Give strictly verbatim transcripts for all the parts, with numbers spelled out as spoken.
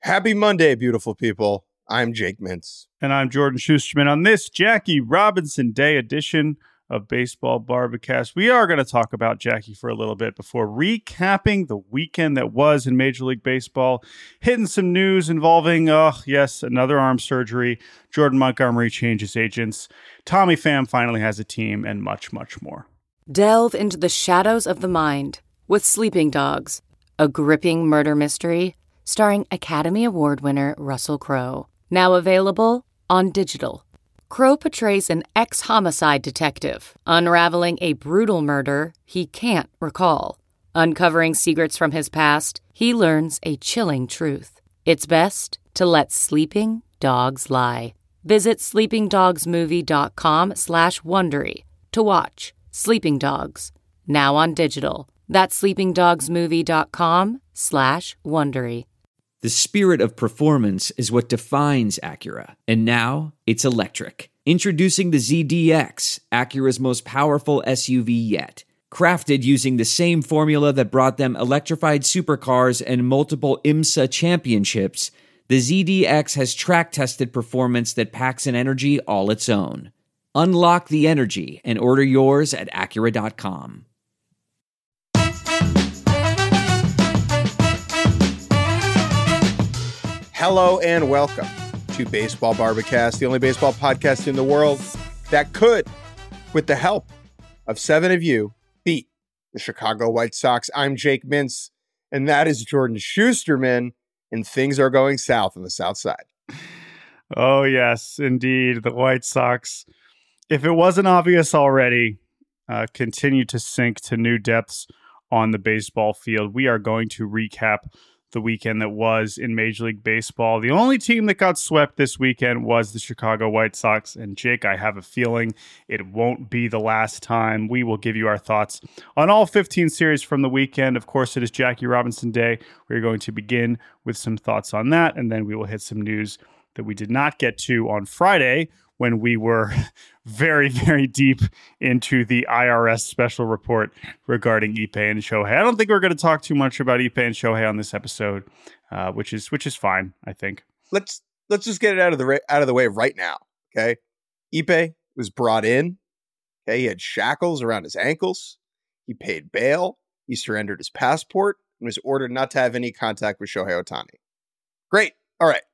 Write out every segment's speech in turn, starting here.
Happy Monday, beautiful people. I'm Jake Mintz. And I'm Jordan Schusterman. On this Jackie Robinson Day edition of Baseball Barbacast, we are going to talk about Jackie for a little bit before recapping the weekend that was in Major League Baseball, hitting some news involving, oh, yes, another arm surgery, Jordan Montgomery changes agents, Tommy Pham finally has a team, and much, much more. Delve into the shadows of the mind with Sleeping Dogs, a gripping murder mystery starring Academy Award winner Russell Crowe. Now available on digital. Crowe portrays an ex-homicide detective unraveling a brutal murder he can't recall. Uncovering secrets from his past, he learns a chilling truth. It's best to let sleeping dogs lie. Visit sleepingdogsmovie.com slash Wondery to watch Sleeping Dogs, now on digital. That's sleepingdogsmovie.com slash Wondery. The spirit of performance is what defines Acura, and now it's electric. Introducing the Z D X, Acura's most powerful S U V yet. Crafted using the same formula that brought them electrified supercars and multiple IMSA championships, the Z D X has track-tested performance that packs an energy all its own. Unlock the energy and order yours at Acura dot com. Hello and welcome to Baseball Barbacast, the only baseball podcast in the world that could, with the help of seven of you, beat the Chicago White Sox. I'm Jake Mintz, and that is Jordan Schusterman, and things are going south on the south side. Oh, yes, indeed. The White Sox, if it wasn't obvious already, uh, continue to sink to new depths on the baseball field. We are going to recap the weekend that was in Major League Baseball. The only team that got swept this weekend was the Chicago White Sox. And Jake, I have a feeling it won't be the last time. We will give you our thoughts on all fifteen series from the weekend. Of course, it is Jackie Robinson Day. We're going to begin with some thoughts on that, and then we will hit some news that we did not get to on Friday when we were very, very deep into the I R S special report regarding Ippei and Shohei. I don't think we're going to talk too much about Ippei and Shohei on this episode, uh, which is which is fine, I think. Let's let's just get it out of the ra- out of the way right now, okay? Ippei was brought in. Okay, he had shackles around his ankles. He paid bail. He surrendered his passport and was ordered not to have any contact with Shohei Ohtani. Great. All right.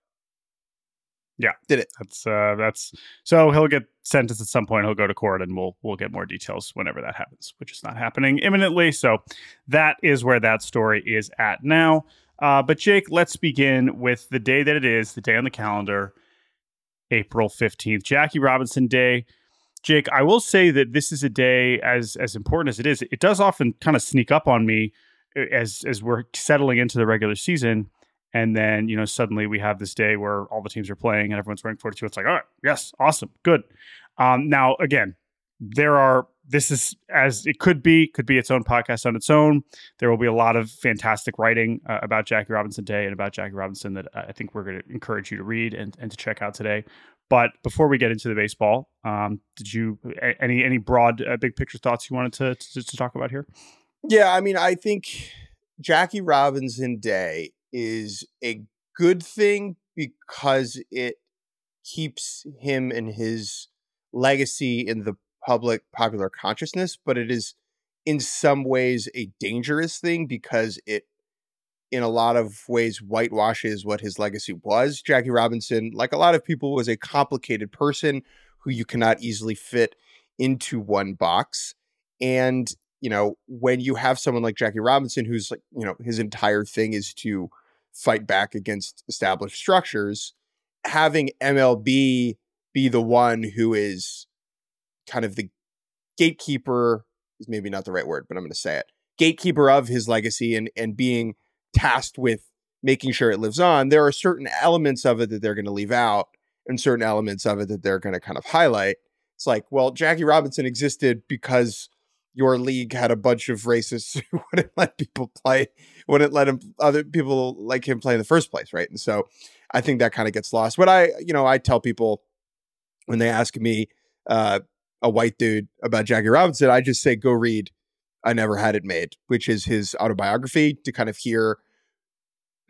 Yeah, did it. That's uh, that's so he'll get sentenced at some point. He'll go to court, and we'll we'll get more details whenever that happens, which is not happening imminently. So that is where that story is at now. Uh, but Jake, let's begin with the day that it is, the day on the calendar, April fifteenth, Jackie Robinson Day. Jake, I will say that this is a day as as important as it is. It does often kind of sneak up on me as as we're settling into the regular season. And then, you know, suddenly we have this day where all the teams are playing and everyone's wearing forty-two. It's like, all right, yes, awesome, good. Um, now, again, there are, this is as it could be, could be its own podcast on its own. There will be a lot of fantastic writing uh, about Jackie Robinson Day and about Jackie Robinson that I think we're going to encourage you to read and, and to check out today. But before we get into the baseball, um, did you, any any broad, uh, big picture thoughts you wanted to, to, to talk about here? Yeah, I mean, I think Jackie Robinson Day is a good thing because it keeps him and his legacy in the public popular consciousness, but it is in some ways a dangerous thing because it, in a lot of ways, whitewashes what his legacy was. Jackie Robinson, like a lot of people, was a complicated person who you cannot easily fit into one box. And, you know, when you have someone like Jackie Robinson, who's like, you know, his entire thing is to fight back against established structures, having M L B be the one who is kind of the gatekeeper is maybe not the right word, but I'm going to say it. Gatekeeper of his legacy and, and being tasked with making sure it lives on. There are certain elements of it that they're going to leave out and certain elements of it that they're going to kind of highlight. It's like, well, Jackie Robinson existed because your league had a bunch of racists who wouldn't let people play, wouldn't let him, other people like him play in the first place. Right. And so I think that kind of gets lost. But I, you know, I tell people when they ask me, uh, a white dude about Jackie Robinson, I just say, go read I Never Had It Made, which is his autobiography, to kind of hear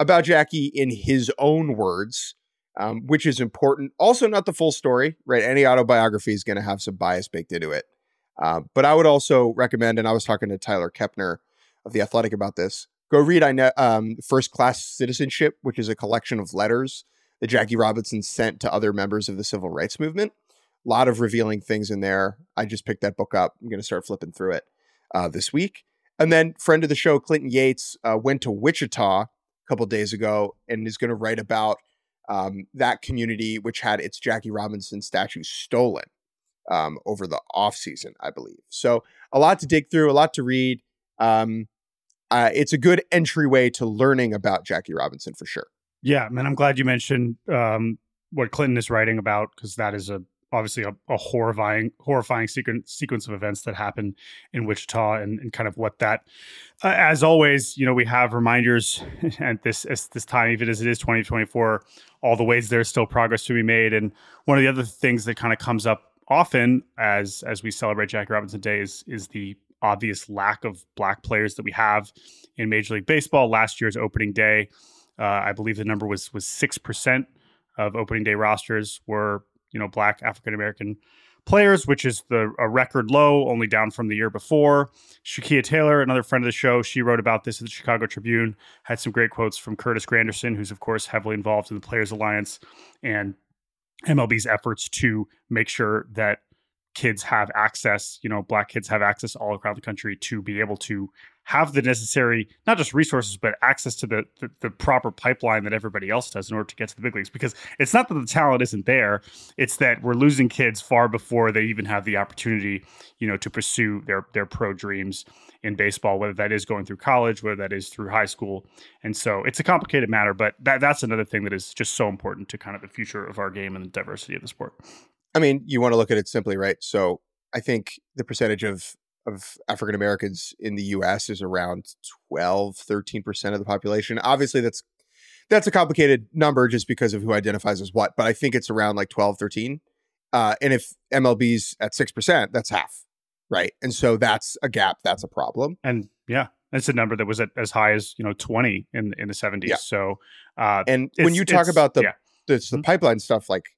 about Jackie in his own words, um, which is important. Also, not the full story, right? Any autobiography is going to have some bias baked into it. Uh, but I would also recommend, and I was talking to Tyler Kepner of The Athletic about this, go read I know, um, First Class Citizenship, which is a collection of letters that Jackie Robinson sent to other members of the civil rights movement. A lot of revealing things in there. I just picked that book up. I'm going to start flipping through it uh, this week. And then friend of the show, Clinton Yates, uh, went to Wichita a couple days ago and is going to write about um, that community, which had its Jackie Robinson statue stolen um, over the off season, I believe. So a lot to dig through, a lot to read. Um, uh, it's a good entryway to learning about Jackie Robinson for sure. Yeah, man, I'm glad you mentioned um, what Clinton is writing about, because that is a obviously a, a horrifying, horrifying sequence sequence of events that happened in Wichita, and, and kind of what that. Uh, as always, you know, we have reminders at this at this time, even as it is twenty twenty-four, all the ways there's still progress to be made. And one of the other things that kind of comes up often as as we celebrate Jackie Robinson Day is is the obvious lack of Black players that we have in Major League Baseball. Last year's opening day, uh, I believe the number was was six percent of opening day rosters were, you know, Black African-American players, which is the a record low, only down from the year before. Shakia Taylor, another friend of the show, she wrote about this at the Chicago Tribune, had some great quotes from Curtis Granderson, who's of course heavily involved in the Players Alliance and M L B's efforts to make sure that kids have access, you know, Black kids have access all around the country to be able to have the necessary, not just resources, but access to the, the the proper pipeline that everybody else does in order to get to the big leagues. Because it's not that the talent isn't there, it's that we're losing kids far before they even have the opportunity, you know, to pursue their their pro dreams in baseball, whether that is going through college, whether that is through high school. And so it's a complicated matter, but that that's another thing that is just so important to kind of the future of our game and the diversity of the sport. I mean, you want to look at it simply, right? So I think the percentage of of African Americans in the U S is around twelve, thirteen percent of the population. Obviously, that's that's a complicated number just because of who identifies as what, but I think it's around like twelve, thirteen. Uh, and if M L B's at six percent, that's half, right? And so that's a gap. That's a problem. And yeah, that's a number that was at as high as, you know, twenty in in the seventies. Yeah. So, uh, and when you talk about the, yeah. the, the mm-hmm. pipeline stuff, like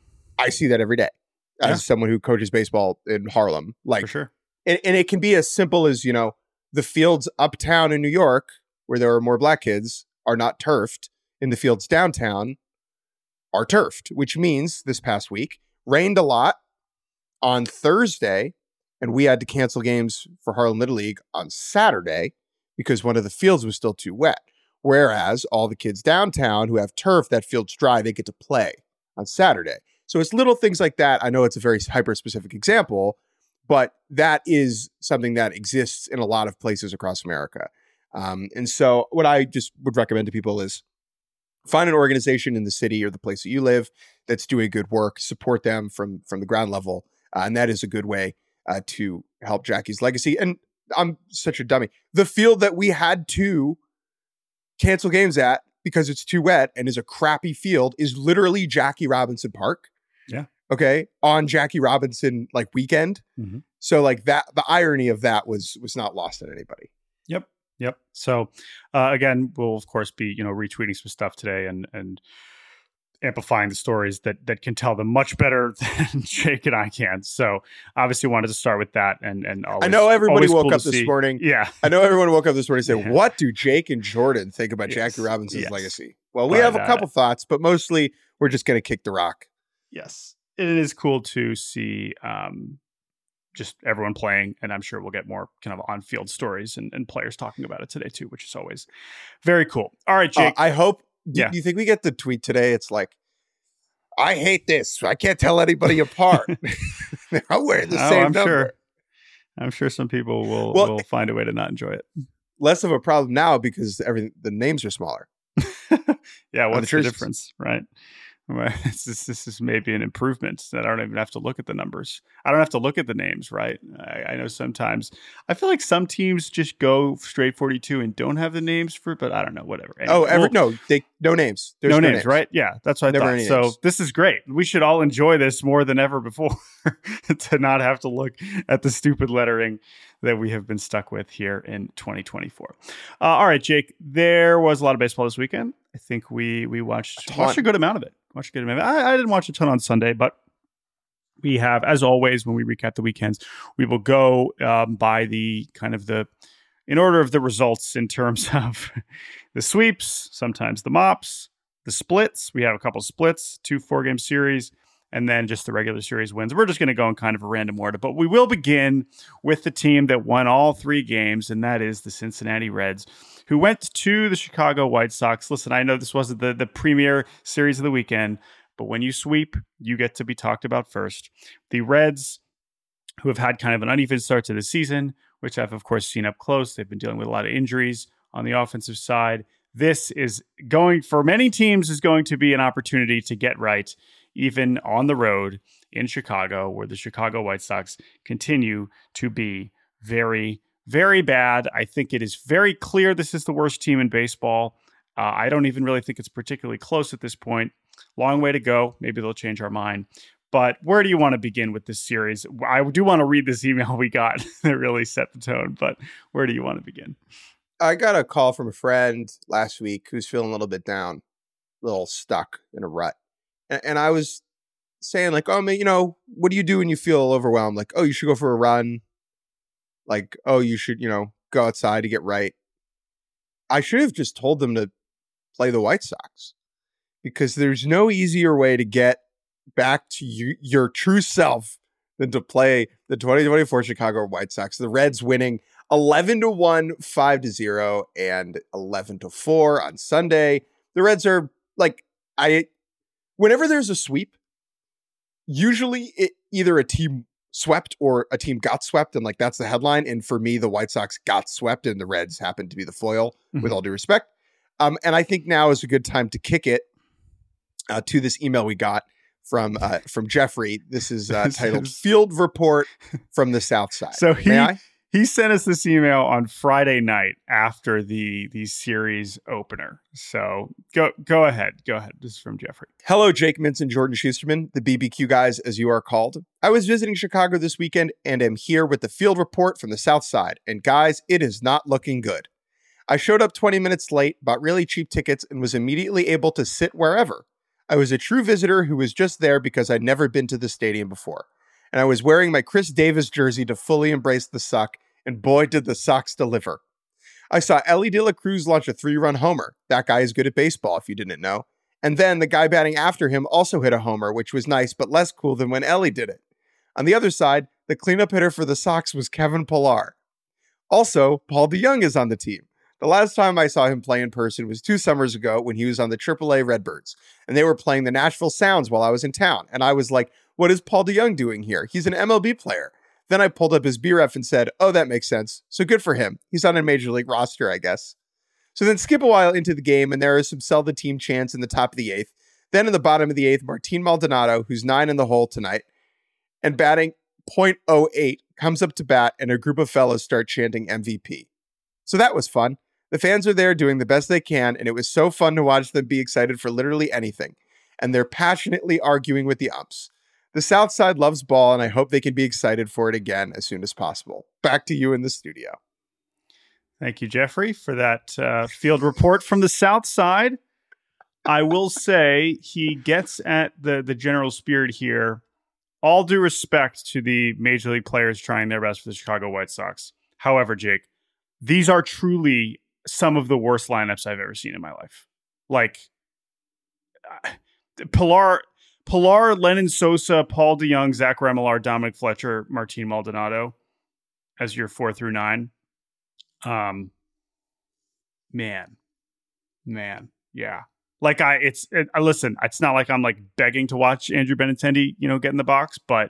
I see that every day as yeah. someone who coaches baseball in Harlem, like, for sure. And, and it can be as simple as, you know, the fields uptown in New York, where there are more Black kids, are not turfed, and the fields downtown are turfed, which means this past week rained a lot on Thursday, and we had to cancel games for Harlem Little League on Saturday because one of the fields was still too wet. Whereas all the kids downtown who have turf, that field's dry, they get to play on Saturday. So it's little things like that. I know it's a very hyper-specific example, but that is something that exists in a lot of places across America. Um, and so what I just would recommend to people is find an organization in the city or the place that you live that's doing good work, support them from, from the ground level. Uh, and that is a good way uh, to help Jackie's legacy. And I'm such a dummy. The field that we had to cancel games at because it's too wet and is a crappy field is literally Jackie Robinson Park. Yeah. Okay. On Jackie Robinson like weekend. Mm-hmm. So like that, the irony of that was, was not lost on anybody. Yep. Yep. So uh, again, we'll of course be, you know, retweeting some stuff today and, and amplifying the stories that, that can tell them much better than Jake and I can. So obviously wanted to start with that. And, and always, I know everybody woke cool up this see. morning. Yeah. I know everyone woke up this morning and said, yeah. what do Jake and Jordan think about yes. Jackie Robinson's yes. legacy? Well, we but, have a couple uh, thoughts, but mostly we're just going to kick the rock. Yes. It is cool to see um, just everyone playing, and I'm sure we'll get more kind of on-field stories and, and players talking about it today too, which is always very cool. All right, Jake. Uh, I hope. Do yeah. you think we get the tweet today? It's like, I hate this. I can't tell anybody apart. They're all wearing the oh, same I'm number. Sure. I'm sure some people will, well, will find a way to not enjoy it. Less of a problem now because everything the names are smaller. yeah, what's the, the difference, right? This is, this is maybe an improvement that I don't even have to look at the numbers. I don't have to look at the names, right? I, I know sometimes I feel like some teams just go straight forty-two and don't have the names for, but I don't know, whatever. Anyway, oh, ever, we'll, no, they no names. There's no, no names, names, right? Yeah, that's what I Never thought. any So names. this is great. We should all enjoy this more than ever before to not have to look at the stupid lettering that we have been stuck with here in twenty twenty-four. Uh, all right, Jake, there was a lot of baseball this weekend. I think we we watched, A watched a good amount of it. Watched a good amount of it. I, I didn't watch a ton on Sunday, but we have, as always, when we recap the weekends, we will go um, by the kind of the, in order of the results in terms of the sweeps, sometimes the mops, the splits. We have a couple splits, two four-game series, and then just the regular series wins. We're just going to go in kind of a random order, but we will begin with the team that won all three games, and that is the Cincinnati Reds, who went to the Chicago White Sox. Listen, I know this wasn't the, the premier series of the weekend, but when you sweep, you get to be talked about first. The Reds, who have had kind of an uneven start to the season, which I've, of course, seen up close. They've been dealing with a lot of injuries on the offensive side. This is going, for many teams, is going to be an opportunity to get right, even on the road in Chicago, where the Chicago White Sox continue to be very, very bad. I think it is very clear this is the worst team in baseball. Uh, I don't even really think it's particularly close at this point. Long way to go. Maybe they'll change our mind. But where do you want to begin with this series? I do want to read this email we got that really set the tone, but where do you want to begin? I got a call from a friend last week who's feeling a little bit down, a little stuck in a rut. And, and I was saying like, oh, man, you know, what do you do when you feel overwhelmed? Like, oh, you should go for a run. Like, oh, you should, you know, go outside to get right. I should have just told them to play the White Sox, because there's no easier way to get back to you, your true self than to play the twenty twenty-four Chicago White Sox. The Reds winning eleven to one, five to zero, and eleven to four on Sunday. The Reds are like, I, whenever there's a sweep, usually it, either a team swept or a team got swept, and like that's the headline. And for me, the White Sox got swept and the Reds happened to be the foil, mm-hmm. with all due respect. Um, and I think now is a good time to kick it uh, to this email we got from uh, from Jeffrey. This is uh, titled "Field Report from the South Side." So he May I? he sent us this email on Friday night after the the series opener. So go go ahead, go ahead. This is from Jeffrey. Hello, Jake Mintz and Jordan Schusterman, the B B Q guys, as you are called. I was visiting Chicago this weekend and am here with the field report from the South Side. And guys, it is not looking good. I showed up twenty minutes late, bought really cheap tickets, and was immediately able to sit wherever. I was a true visitor who was just there because I'd never been to the stadium before. And I was wearing my Chris Davis jersey to fully embrace the suck, and boy, did the Sox deliver. I saw Ellie De La Cruz launch a three-run homer. That guy is good at baseball, if you didn't know. And then the guy batting after him also hit a homer, which was nice, but less cool than when Ellie did it. On the other side, the cleanup hitter for the Sox was Kevin Pillar. Also, Paul DeJong is on the team. The last time I saw him play in person was two summers ago when he was on the triple A Redbirds, and they were playing the Nashville Sounds while I was in town. And I was like, what is Paul DeJong doing here? He's an M L B player. Then I pulled up his B R F and said, oh, that makes sense. So good for him. He's on a major league roster, I guess. So then skip a while into the game, and there is some sell the team chants in the top of the eighth. Then in the bottom of the eighth, Martin Maldonado, who's nine in the hole tonight, and batting point oh eight, comes up to bat, and a group of fellows start chanting M V P. So that was fun. The fans are there doing the best they can, and it was so fun to watch them be excited for literally anything. And they're passionately arguing with the umps. The South Side loves ball, and I hope they can be excited for it again as soon as possible. Back to you in the studio. Thank you, Jeffrey, for that uh, field report from the South Side. I will say he gets at the, the general spirit here. All due respect to the major league players trying their best for the Chicago White Sox. However, Jake, these are truly some of the worst lineups I've ever seen in my life. Like, uh, Pillar, Pillar, Lennon Sosa, Paul DeJong, Zach Remillard, Dominic Fletcher, Martin Maldonado as your four through nine. Um, man, man, yeah. Like I, it's, it, I listen, it's not like I'm like begging to watch Andrew Benintendi, you know, get in the box, but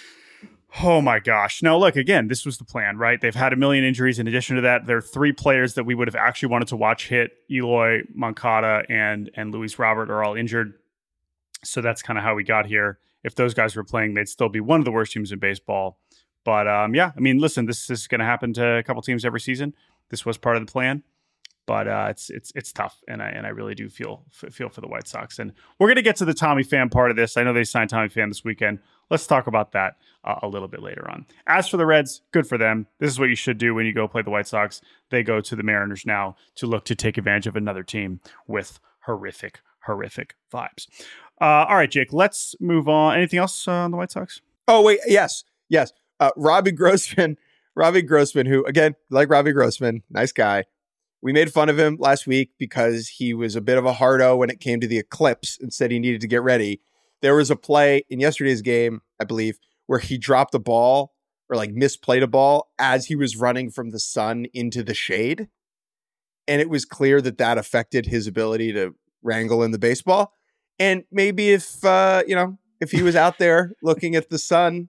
oh my gosh. Now, look, again, this was the plan, right? They've had a million injuries. In addition to that, there are three players that we would have actually wanted to watch hit. Eloy Moncada and, and Luis Robert are all injured. So that's kind of how we got here. If those guys were playing, they'd still be one of the worst teams in baseball. But um, yeah, I mean, listen, this, this is going to happen to a couple teams every season. This was part of the plan. But uh, it's it's it's tough, and I and I really do feel f- feel for the White Sox. And we're going to get to the Tommy Pham part of this. I know they signed Tommy Pham this weekend. Let's talk about that uh, a little bit later on. As for the Reds, good for them. This is what you should do when you go play the White Sox. They go to the Mariners now to look to take advantage of another team with horrific, horrific vibes. Uh, all right, Jake, let's move on. Anything else uh, on the White Sox? Oh, wait. Yes. Yes. Uh, Robbie Grossman, Robbie Grossman, who, again, like Robbie Grossman, nice guy. We made fun of him last week because he was a bit of a hardo when it came to the eclipse and said he needed to get ready. There was a play in yesterday's game, I believe, where he dropped a ball or like misplayed a ball as he was running from the sun into the shade. And it was clear that that affected his ability to wrangle in the baseball. And maybe if, uh, you know, if he was out there looking at the sun,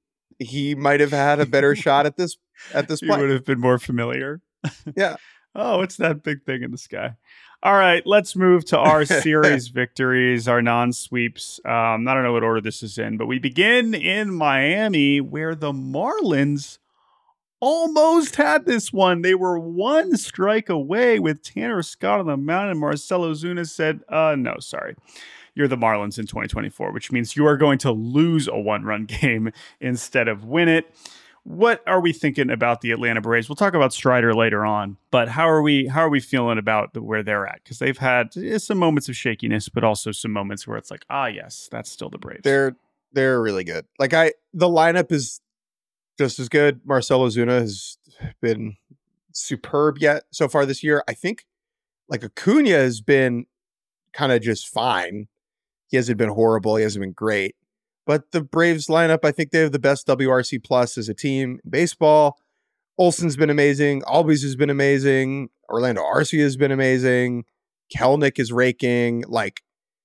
he might have had a better shot at this, at this play. He would have been more familiar. Yeah. Oh, it's that big thing in the sky. All right, let's move to our series victories, our non-sweeps. Um, I don't know what order this is in, but we begin in Miami, where the Marlins almost had this one. They were one strike away with Tanner Scott on the mound, and Marcell Ozuna said, uh, no, sorry. You're the Marlins in twenty twenty-four, which means you are going to lose a one-run game instead of win it. What are we thinking about the Atlanta Braves? We'll talk about Strider later on, but how are we how are we feeling about the, where they're at? Because they've had some moments of shakiness, but also some moments where it's like, ah, yes, that's still the Braves. They're they're really good. Like I, the lineup is just as good. Marcell Ozuna has been superb yet so far this year. I think like Acuna has been kind of just fine. He hasn't been horrible. He hasn't been great. But the Braves lineup, I think they have the best W R C plus as a team in baseball. Olson's been amazing. Albies has been amazing. Orlando Arcia has been amazing. Kelnick is raking. Like,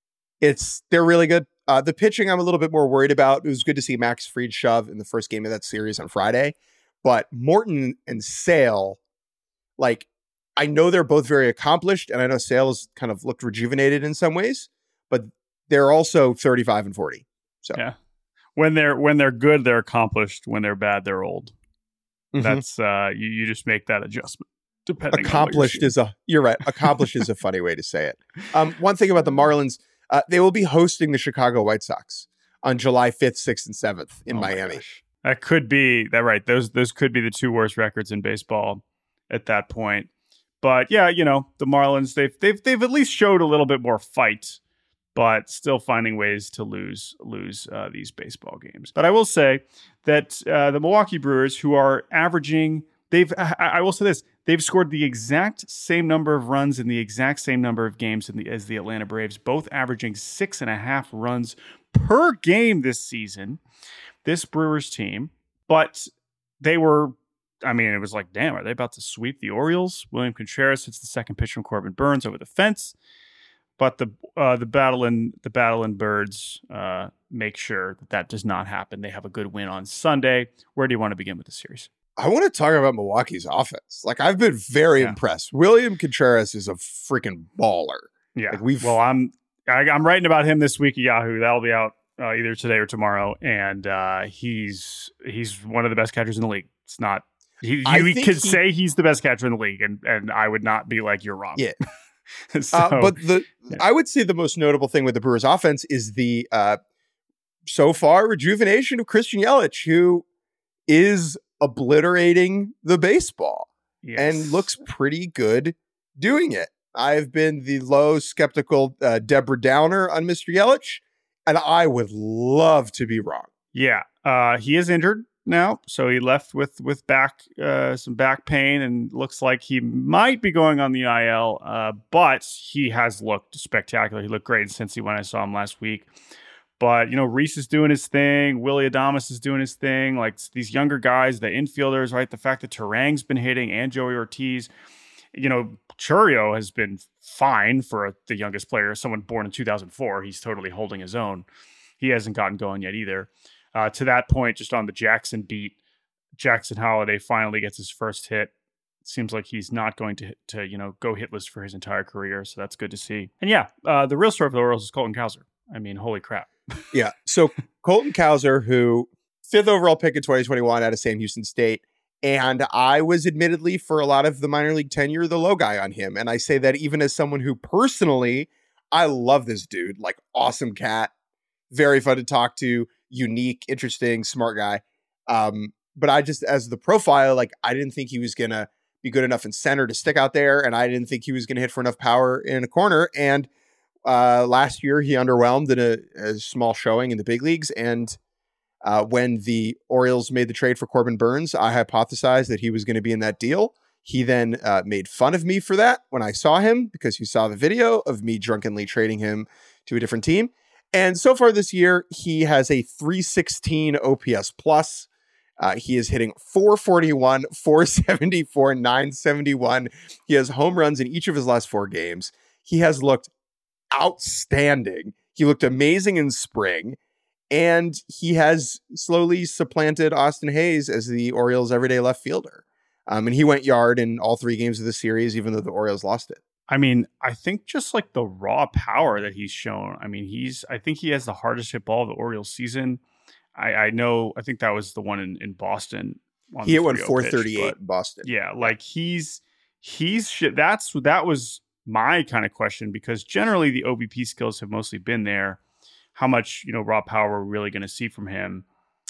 it's they're really good. Uh, the pitching, I'm a little bit more worried about. It was good to see Max Fried shove in the first game of that series on Friday. But Morton and Sale, like, I know they're both very accomplished, and I know Sale has kind of looked rejuvenated in some ways, but they're also thirty-five and forty. So yeah, when they're when they're good, they're accomplished. When they're bad, they're old. Mm-hmm. That's uh, you. You just make that adjustment. Depending accomplished on is a you're right. Accomplished is a funny way to say it. Um, one thing about the Marlins, uh, they will be hosting the Chicago White Sox on July fifth, sixth, and seventh in oh Miami. That could be that right. Those those could be the two worst records in baseball at that point. But yeah, you know the Marlins. They've they've they've at least showed a little bit more fight, but still finding ways to lose lose uh, these baseball games. But I will say that uh, the Milwaukee Brewers, who are averaging, they've I, I will say this, they've scored the exact same number of runs in the exact same number of games in the, as the Atlanta Braves, both averaging six and a half runs per game this season, this Brewers team. But they were, I mean, it was like, damn, are they about to sweep the Orioles? William Contreras hits the second pitch from Corbin Burns over the fence. But the uh, the battle in the battle in Birds uh, make sure that that does not happen. They have a good win on Sunday. Where do you want to begin with the series? I want to talk about Milwaukee's offense. Like I've been very yeah. impressed. William Contreras is a freaking baller. Yeah. Like we've well, I'm I, I'm writing about him this week at Yahoo. That'll be out uh, either today or tomorrow. And uh, he's he's one of the best catchers in the league. It's not you, you could he, say he's the best catcher in the league, and and I would not be like you're wrong. Yeah. so, uh, but the yeah. I would say the most notable thing with the Brewers offense is the uh, so far rejuvenation of Christian Yelich, who is obliterating the baseball yes. and looks pretty good doing it. I've been the low skeptical uh, Deborah Downer on Mister Yelich, and I would love to be wrong. Yeah, uh, he is injured now, so he left with with back uh, some back pain, and looks like he might be going on the I L. Uh, but he has looked spectacular. He looked great since he when I saw him last week. But you know, Reese is doing his thing. Willie Adames is doing his thing. Like these younger guys, the infielders, right? The fact that Terang's been hitting and Joey Ortiz. You know, Churio has been fine for the youngest player, someone born in two thousand four. He's totally holding his own. He hasn't gotten going yet either. Uh, to that point, just on the Jackson beat, Jackson Holiday finally gets his first hit. Seems like he's not going to, to you know, go hitless for his entire career, so that's good to see. And yeah, uh, the real story for the Orioles is Colton Cowser. I mean, holy crap. Yeah. So Colton Cowser, who fifth overall pick in twenty twenty-one out of Sam Houston State. And I was admittedly, for a lot of the minor league tenure, the low guy on him. And I say that even as someone who personally, I love this dude. Like, awesome cat. Very fun to talk to. Unique, interesting, smart guy. Um, but I just, as the profile, like, I didn't think he was going to be good enough in center to stick out there. And I didn't think he was going to hit for enough power in a corner. And uh, last year, he underwhelmed in a, a small showing in the big leagues. And Uh, when the Orioles made the trade for Corbin Burns, I hypothesized that he was going to be in that deal. He then uh, made fun of me for that when I saw him, because he saw the video of me drunkenly trading him to a different team. And so far this year, he has a three sixteen O P S plus. Uh, he is hitting four forty-one, four seventy-four, nine seventy-one. He has home runs in each of his last four games. He has looked outstanding. He looked amazing in spring. And he has slowly supplanted Austin Hayes as the Orioles' everyday left fielder. Um, and he went yard in all three games of the series, even though the Orioles lost it. I mean, I think just like the raw power that he's shown. I mean, he's, I think he has the hardest hit ball of the Orioles season. I, I know, I think that was the one in, in Boston. He hit one four thirty-eight in Boston. Yeah, like he's, he's, shit. That's, that was my kind of question, because generally the O B P skills have mostly been there. How much, you know, raw power we're really going to see from him.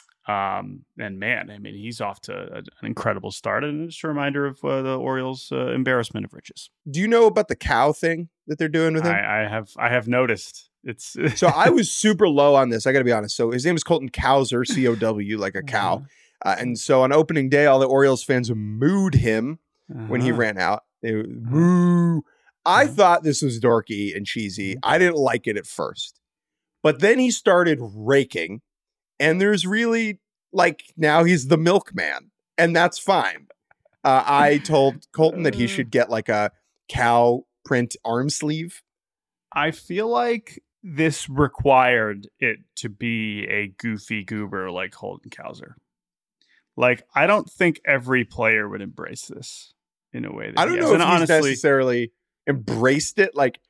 Um, and man, I mean, he's off to a, an incredible start. And just a reminder of uh, the Orioles' uh, embarrassment of riches. Do you know about the cow thing that they're doing with him? I, I have, I have noticed. It's so I was super low on this. I got to be honest. So his name is Colton Cowser, C O W, like a cow. Uh, and so on opening day, all the Orioles fans mooed him uh-huh. when he ran out. They moo. I uh-huh. thought this was dorky and cheesy. I didn't like it at first. But then he started raking, and there's really, like, now he's the milkman, and that's fine. Uh, I told Colton that he should get, like, a cow print arm sleeve. I feel like this required it to be a goofy goober like Colton Cowser. Like, I don't think every player would embrace this in a way that I don't he know has. if And he's honestly, necessarily embraced it, like...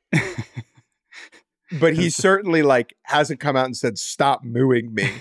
But he certainly, like, hasn't come out and said, stop mooing me.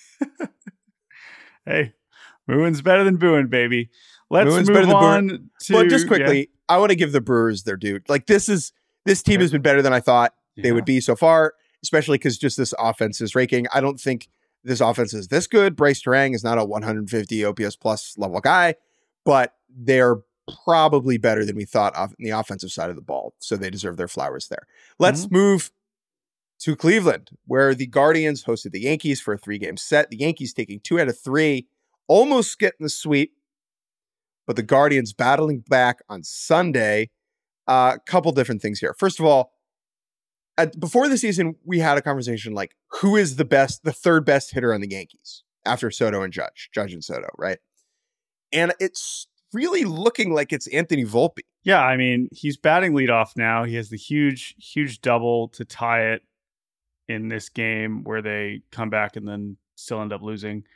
Hey, mooing's better than booing, baby. Let's mooing's move on booing. to... But just quickly, yeah. I want to give the Brewers their due. Like, this is this team has been better than I thought yeah. they would be so far, especially because just this offense is raking. I don't think this offense is this good. Bryce Terang is not a one fifty O P S plus level guy, but they're probably better than we thought off in the offensive side of the ball. So they deserve their flowers there. Let's mm-hmm. move to Cleveland, where the Guardians hosted the Yankees for a three-game set. The Yankees taking two out of three, almost getting the sweep, but the Guardians battling back on Sunday. A uh, couple different things here. First of all, at, before the season, we had a conversation like, who is the best, the third best hitter on the Yankees after Soto and Judge, Judge and Soto, right? And it's really looking like it's Anthony Volpe. Yeah, I mean, he's batting leadoff now. He has the huge, huge double to tie it in this game where they come back and then still end up losing.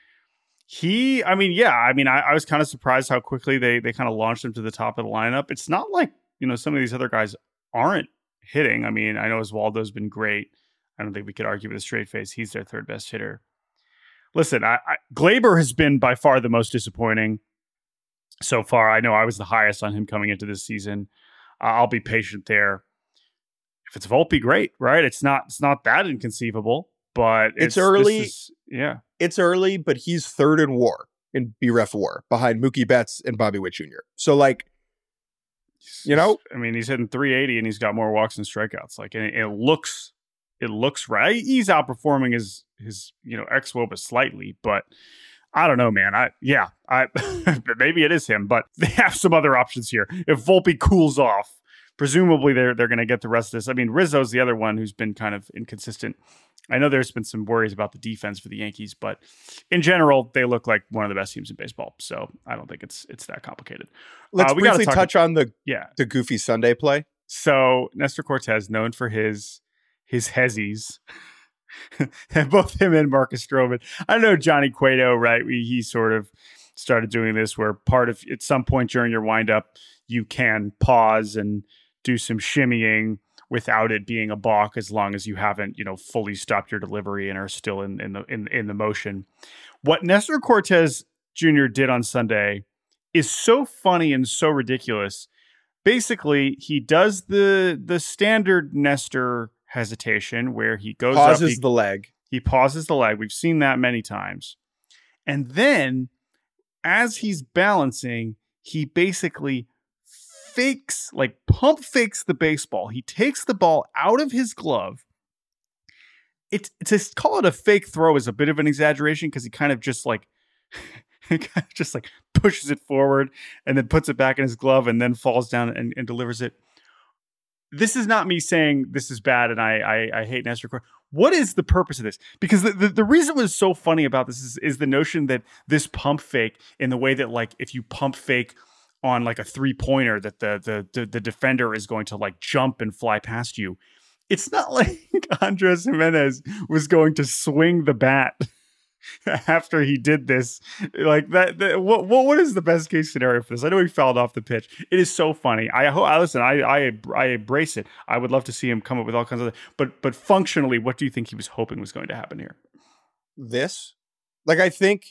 He, I mean, yeah, I mean, I, I was kind of surprised how quickly they they kind of launched him to the top of the lineup. It's not like, you know, some of these other guys aren't hitting. I mean, I know Oswaldo's been great. I don't think we could argue with a straight face. He's their third best hitter. Listen, I, I, Glaber has been by far the most disappointing so far. I know I was the highest on him coming into this season. Uh, I'll be patient there. If it's Volpe, great, right? It's not it's not that inconceivable, but it's, it's early. Is, yeah, it's early, but he's third in WAR in B R E F WAR behind Mookie Betts and Bobby Witt Junior So, like, you know, I mean, he's hitting three eighty and he's got more walks and strikeouts. Like, and it, it looks, it looks right. He's outperforming his his you know ex W O B A slightly, but I don't know, man. I yeah, I maybe it is him, but they have some other options here. If Volpe cools off, presumably they're they're going to get the rest of this. I mean, Rizzo's the other one who's been kind of inconsistent. I know there's been some worries about the defense for the Yankees, but in general, they look like one of the best teams in baseball. So I don't think it's it's that complicated. Let's uh, we briefly touch about, on the yeah the goofy Sunday play. So Nestor Cortez, known for his his hezzies, both him and Marcus Stroman. I know Johnny Cueto, right? We, he sort of started doing this where part of at some point during your windup, you can pause and do some shimmying without it being a balk, as long as you haven't, you know, fully stopped your delivery and are still in, in the in, in the motion. What Nestor Cortes Junior did on Sunday is so funny and so ridiculous. Basically, he does the the standard Nestor hesitation where he goes pauses up, he, the leg. He pauses the leg. We've seen that many times. And then as he's balancing, he basically fakes, like pump fakes the baseball. He takes the ball out of his glove. It, to call it a fake throw is a bit of an exaggeration because he kind of just like just like pushes it forward and then puts it back in his glove and then falls down and, and delivers it. This is not me saying this is bad and I I, I hate Nestor Cortes. What is the purpose of this? Because the, the, the reason was so funny about this is, is the notion that this pump fake, in the way that like if you pump fake on like a three pointer, that the, the the the defender is going to like jump and fly past you. It's not like Andres Gimenez was going to swing the bat after he did this. Like that, that what, what what is the best case scenario for this? I know he fouled off the pitch. It is so funny. I hope I listen, I I I embrace it. I would love to see him come up with all kinds of but but functionally, what do you think he was hoping was going to happen here? This? Like I think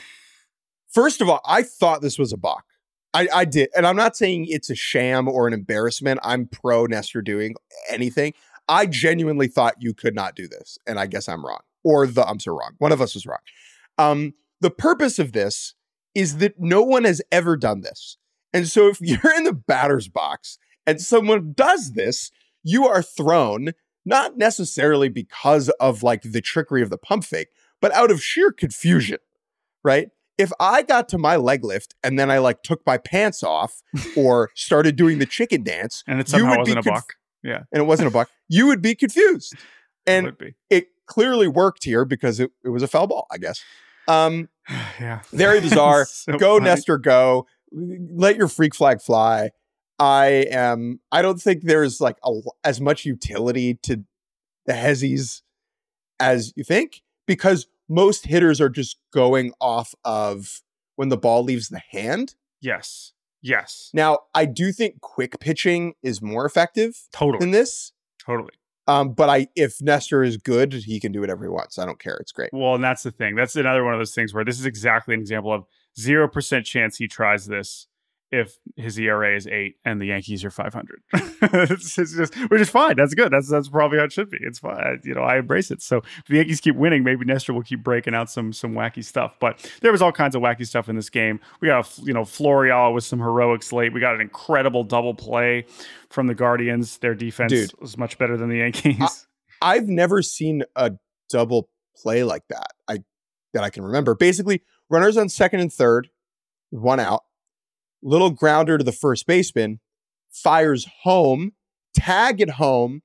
first of all, I thought this was a balk. I, I did. And I'm not saying it's a sham or an embarrassment. I'm pro Nestor doing anything. I genuinely thought you could not do this. And I guess I'm wrong. Or the umps are wrong. One of us is wrong. Um, the purpose of this is that no one has ever done this. And so if you're in the batter's box and someone does this, you are thrown, not necessarily because of like the trickery of the pump fake, but out of sheer confusion, right? If I got to my leg lift and then I like took my pants off or started doing the chicken dance, and it somehow you would wasn't be a conf- buck. Yeah. And it wasn't a buck. You would be confused. And it, would be. it clearly worked here because it, it was a foul ball, I guess. Um, yeah. Very bizarre. So go, funny. Nestor, go. Let your freak flag fly. I am, I don't think there's like a, as much utility to the Hezzies as you think, because most hitters are just going off of when the ball leaves the hand. Yes. Yes. Now, I do think quick pitching is more effective Totally. than this. Totally. Um, but I, if Nestor is good, he can do whatever he wants. I don't care. It's great. Well, and that's the thing. That's another one of those things where this is exactly an example of zero percent chance he tries this if his E R A is eight and the Yankees are five hundred. it's, it's just, which is fine. That's good. That's that's probably how it should be. It's fine. I, you know, I embrace it. So if the Yankees keep winning, maybe Nestor will keep breaking out some some wacky stuff. But there was all kinds of wacky stuff in this game. We got, a, you know, Florial with some heroics late. We got an incredible double play from the Guardians. Their defense Dude, was much better than the Yankees. I, I've never seen a double play like that. I that I can remember. Basically, runners on second and third, one out. Little grounder to the first baseman, fires home, tag at home.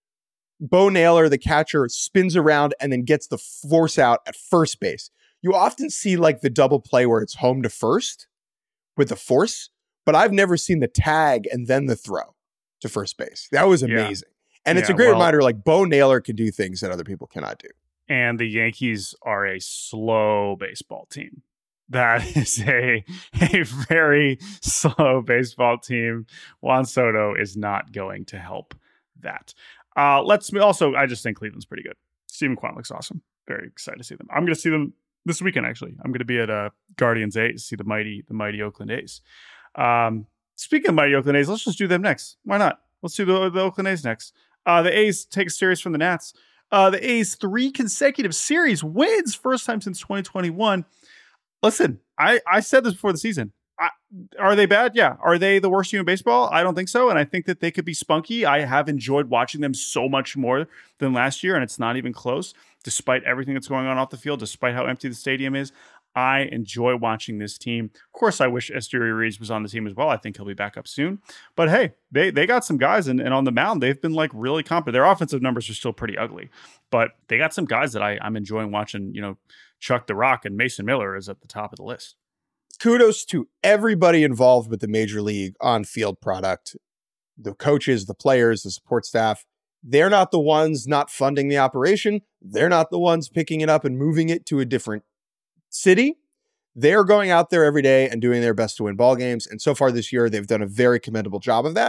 Bo Naylor, the catcher, spins around and then gets the force out at first base. You often see like the double play where it's home to first with the force, but I've never seen the tag and then the throw to first base. That was amazing. Yeah. And it's yeah, a great well, reminder, like Bo Naylor can do things that other people cannot do. And the Yankees are a slow baseball team. That is a, a very slow baseball team. Juan Soto is not going to help that. Uh, let's also, I just think Cleveland's pretty good. Stephen Kwan looks awesome. Very excited to see them. I'm going to see them this weekend, actually. I'm going to be at uh, Guardians A's, see the mighty, the mighty Oakland A's. Um, speaking of mighty Oakland A's, let's just do them next. Why not? Let's do the, the Oakland A's next. Uh, the A's take a series from the Nats. Uh, the A's three consecutive series wins, first time since twenty twenty-one. Listen, I, I said this before the season. I, are they bad? Yeah. Are they the worst team in baseball? I don't think so. And I think that they could be spunky. I have enjoyed watching them so much more than last year, and it's not even close, despite everything that's going on off the field, despite how empty the stadium is. I enjoy watching this team. Of course, I wish Esteury-Ruiz was on the team as well. I think he'll be back up soon. But hey, they they got some guys, and, and on the mound, they've been like really competent. Their offensive numbers are still pretty ugly, but they got some guys that I, I'm enjoying watching, you know, Chuck the Rock, and Mason Miller is at the top of the list. Kudos to everybody involved with the Major League on-field product, the coaches, the players, the support staff. They're not the ones not funding the operation. They're not the ones picking it up and moving it to a different city. They're going out there every day and doing their best to win ball games. And so far this year, they've done a very commendable job of that.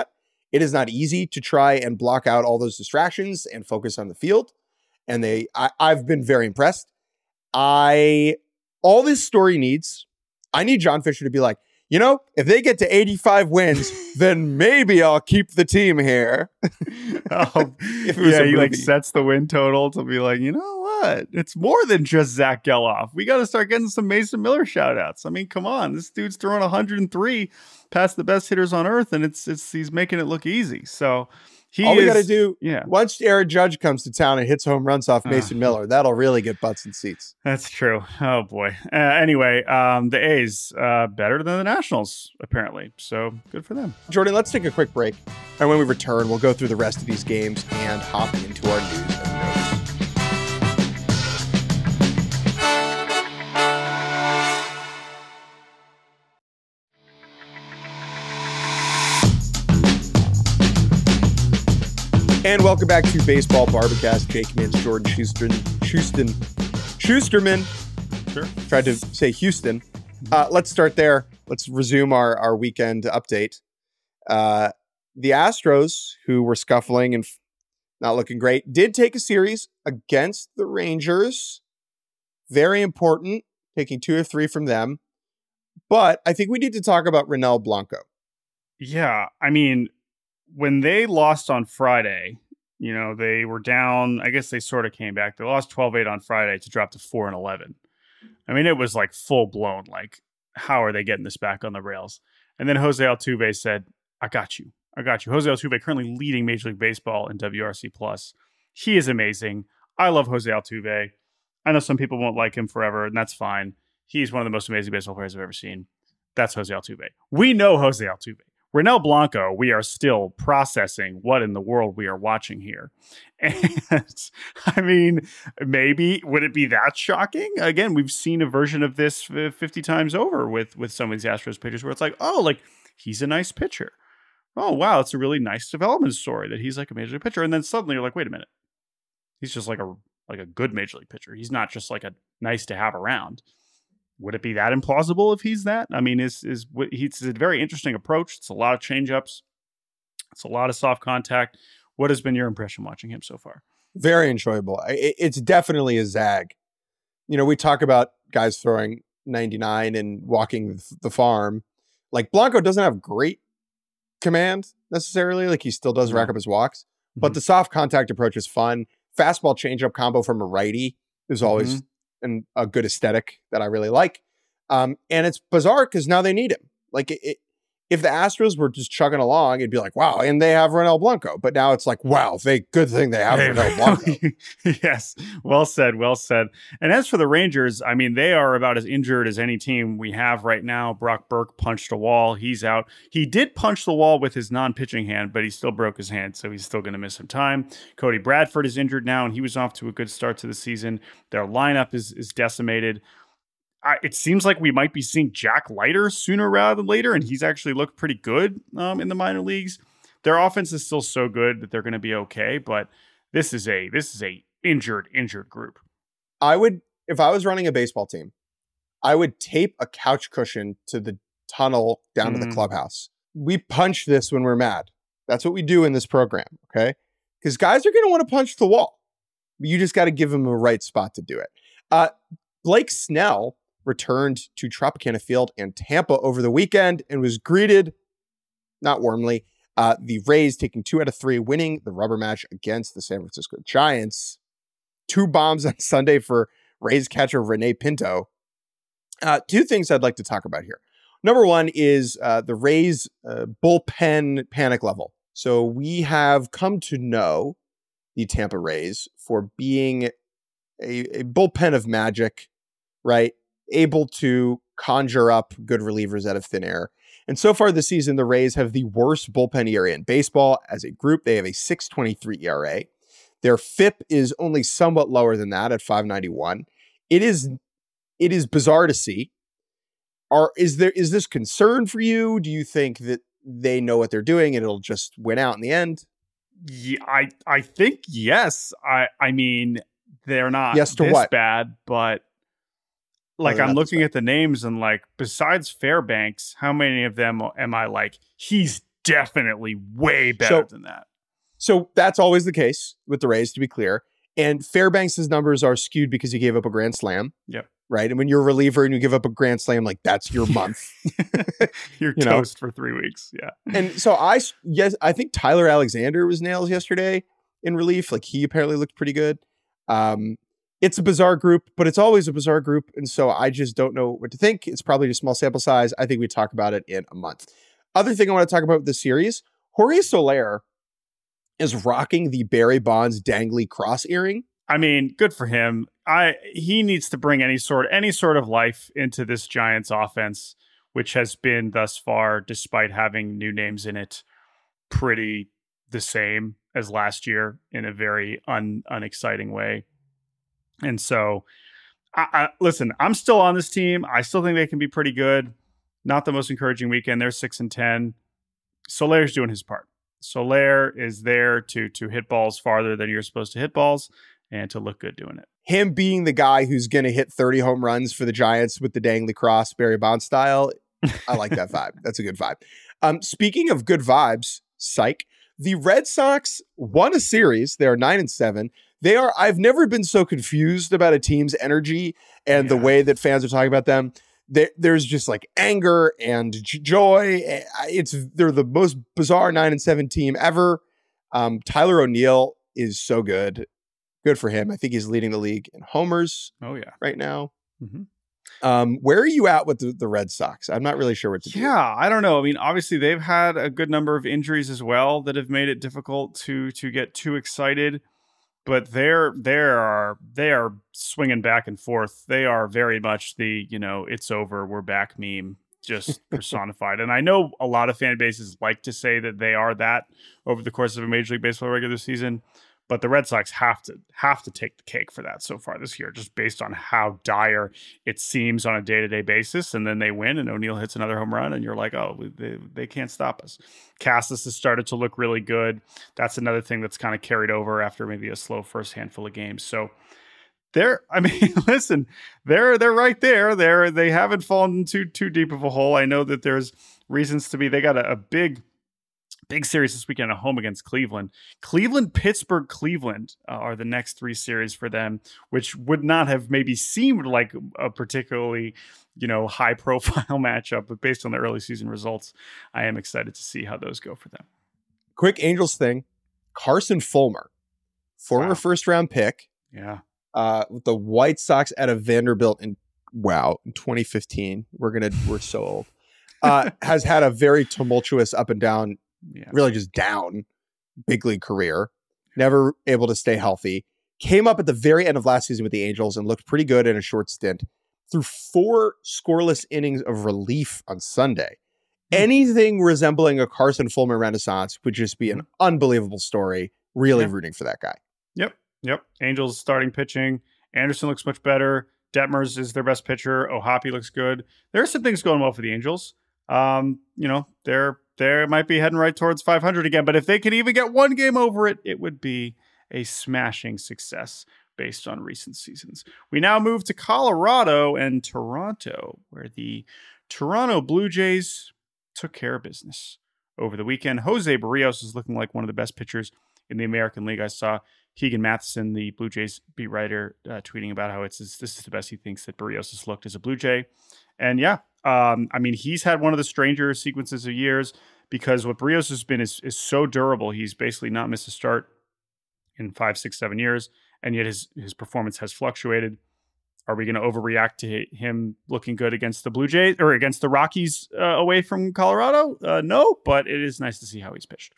It is not easy to try and block out all those distractions and focus on the field. And they, I, I've been very impressed. I, all this story needs, I need John Fisher to be like, you know, if they get to eighty-five wins, then maybe I'll keep the team here. Oh, yeah, he like sets the win total to be like, you know what? It's more than just Zach Geloff. We got to start getting some Mason Miller shout outs. I mean, come on. This dude's throwing one hundred three past the best hitters on earth, and it's it's he's making it look easy. So he all is, we got to do, yeah. once Aaron Judge comes to town and hits home runs off Mason uh, Miller, that'll really get butts and seats. That's true. Oh boy. Uh, anyway, um, the A's uh, better than the Nationals apparently. So good for them. Jordan, let's take a quick break, and when we return, we'll go through the rest of these games and hop into our news and notes. And welcome back to Baseball Barbacast. Jake Mintz, Jordan Schuster, Houston, Schusterman. Sure. Tried to say Houston. Uh, let's start there. Let's resume our, our weekend update. Uh, the Astros, who were scuffling and f- not looking great, did take a series against the Rangers. Very important, taking two or three from them. But I think we need to talk about Ronel Blanco. Yeah, I mean, when they lost on Friday, you know, they were down. I guess they sort of came back. They lost twelve eight on Friday to drop to four and eleven. I mean, it was like full blown. Like, how are they getting this back on the rails? And then Jose Altuve said, I got you. I got you. Jose Altuve currently leading Major League Baseball in W R C plus. He is amazing. I love Jose Altuve. I know some people won't like him forever, and that's fine. He's one of the most amazing baseball players I've ever seen. That's Jose Altuve. We know Jose Altuve. Ronel Blanco, we are still processing what in the world we are watching here. And I mean, maybe would it be that shocking? Again, we've seen a version of this fifty times over with, with some of these Astros pitchers where it's like, oh, like he's a nice pitcher. Oh, wow, it's a really nice development story that he's like a major league pitcher. And then suddenly you're like, wait a minute. He's just like a like a good major league pitcher. He's not just like a nice to have around. Would it be that implausible if he's that? I mean, is is he's a very interesting approach. It's a lot of changeups. It's a lot of soft contact. What has been your impression watching him so far? Very enjoyable. It's definitely a zag. You know, we talk about guys throwing ninety-nine and walking the farm. Like Blanco doesn't have great command necessarily. Like he still does rack up his walks, mm-hmm. but the soft contact approach is fun. Fastball changeup combo from a righty is always mm-hmm. and a good aesthetic that I really like. Um, and it's bizarre because now they need him. Like it, it, if the Astros were just chugging along, it'd be like, wow, and they have Ronel Blanco. But now it's like, wow, they good thing they have Ronel Blanco. Yes, well said, well said. And as for the Rangers, I mean, they are about as injured as any team we have right now. Brock Burke punched a wall. He's out. He did punch the wall with his non-pitching hand, but he still broke his hand, so he's still going to miss some time. Cody Bradford is injured now, and he was off to a good start to the season. Their lineup is is decimated. I, it seems like we might be seeing Jack Leiter sooner rather than later, and he's actually looked pretty good um, in the minor leagues. Their offense is still so good that they're going to be okay, but this is a this is a injured injured group. I would, if I was running a baseball team, I would tape a couch cushion to the tunnel down mm. to the clubhouse. We punch this when we're mad. That's what we do in this program, okay? Because guys are going to want to punch the wall. You just got to give them a right spot to do it. Uh, Blake Snell returned to Tropicana Field in Tampa over the weekend and was greeted, not warmly, uh, the Rays taking two out of three, winning the rubber match against the San Francisco Giants. Two bombs on Sunday for Rays catcher Rene Pinto. Uh, two things I'd like to talk about here. Number one is uh, the Rays uh, bullpen panic level. So we have come to know the Tampa Rays for being a, a bullpen of magic, right? Able to conjure up good relievers out of thin air. And so far this season, the Rays have the worst bullpen E R A in baseball. As a group, they have a six twenty-three E R A. Their F I P is only somewhat lower than that at five ninety-one. It is it is bizarre to see. Are is there is this concern for you? Do you think that they know what they're doing and it'll just win out in the end? Yeah, I I think yes. I I mean, they're not yes to this what? bad, but like oh, I'm looking at the names and like besides Fairbanks, how many of them am I like, he's definitely way better So- than that. So that's always the case with the Rays, to be clear. And Fairbanks' numbers are skewed because he gave up a grand slam. Yep. Right. And when you're a reliever and you give up a grand slam, like that's your month. You're You know? toast for three weeks. Yeah. And so I, s- yes, I think Tyler Alexander was nails yesterday in relief. Like he apparently looked pretty good. Um, it's a bizarre group, but it's always a bizarre group. And so I just don't know what to think. It's probably a small sample size. I think we talk about it in a month. Other thing I want to talk about with this series, Jorge Soler is rocking the Barry Bonds dangly cross earring. I mean, good for him. I he needs to bring any sort any sort of life into this Giants offense, which has been thus far, despite having new names in it, pretty the same as last year in a very un unexciting way. And so, I, I, listen, I'm still on this team. I still think they can be pretty good. Not the most encouraging weekend. They're six and ten. Soler's doing his part. Soler is there to to hit balls farther than you're supposed to hit balls and to look good doing it. Him being the guy who's going to hit thirty home runs for the Giants with the dangly cross, Barry Bonds style. I like that vibe. That's a good vibe. Um, speaking of good vibes, psych, the Red Sox won a series. They are nine and seven. They are, I've never been so confused about a team's energy and Yeah. the way that fans are talking about them. There, there's just like anger and j- joy. It's they're the most bizarre nine and seven team ever. Um, Tyler O'Neill is so good. Good for him. I think he's leading the league in homers Oh yeah. right now. Mhm. Um, where are you at with the, the Red Sox? I'm not really sure what to do. Yeah, I don't know. I mean, obviously they've had a good number of injuries as well that have made it difficult to to get too excited. But they're they are they are swinging back and forth. They are very much the, you know, it's over, we're back meme, just personified. And I know a lot of fan bases like to say that they are that over the course of a Major League Baseball regular season. But the Red Sox have to have to take the cake for that so far this year, just based on how dire it seems on a day-to-day basis. And then they win, and O'Neill hits another home run, and you're like, oh, they, they can't stop us. Cassis has started to look really good. That's another thing that's kind of carried over after maybe a slow first handful of games. So they're, I mean, listen, they're they're right there. They're they haven't fallen too too deep of a hole. I know that there's reasons to be. They got a, a big. Big series this weekend at home against Cleveland. Cleveland, Pittsburgh, Cleveland uh, are the next three series for them, which would not have maybe seemed like a particularly, you know, high profile matchup, but based on the early season results, I am excited to see how those go for them. Quick Angels thing. Carson Fulmer, former Wow. first round pick, Yeah. uh, with the White Sox out of Vanderbilt in, wow, in twenty fifteen. We're going to, we're so old. Uh, has had a very tumultuous up and down, Yeah. really just down big league career, never able to stay healthy. Came up at the very end of last season with the Angels and looked pretty good in a short stint. Through four scoreless innings of relief on Sunday. Anything resembling a Carson Fulmer renaissance would just be an unbelievable story. Really Yeah. rooting for that guy. Yep. Yep. Angels starting pitching. Anderson looks much better. Detmers is their best pitcher. Ohapi looks good. There are some things going well for the Angels. Um, you know, they're they might be heading right towards five hundred again, but if they could even get one game over it, it would be a smashing success based on recent seasons. We now move to Colorado and Toronto, where the Toronto Blue Jays took care of business over the weekend. Jose Barrios is looking like one of the best pitchers in the American League. I saw Keegan Matheson, the Blue Jays beat writer, uh, tweeting about how it's this is the best he thinks that Barrios has looked as a Blue Jay. And yeah, um, I mean, he's had one of the stranger sequences of years because what Barrios has been is, is so durable. He's basically not missed a start in five, six, seven years, and yet his his performance has fluctuated. Are we going to overreact to him looking good against the Blue Jays or against the Rockies uh, away from Colorado? Uh, no, but it is nice to see how he's pitched.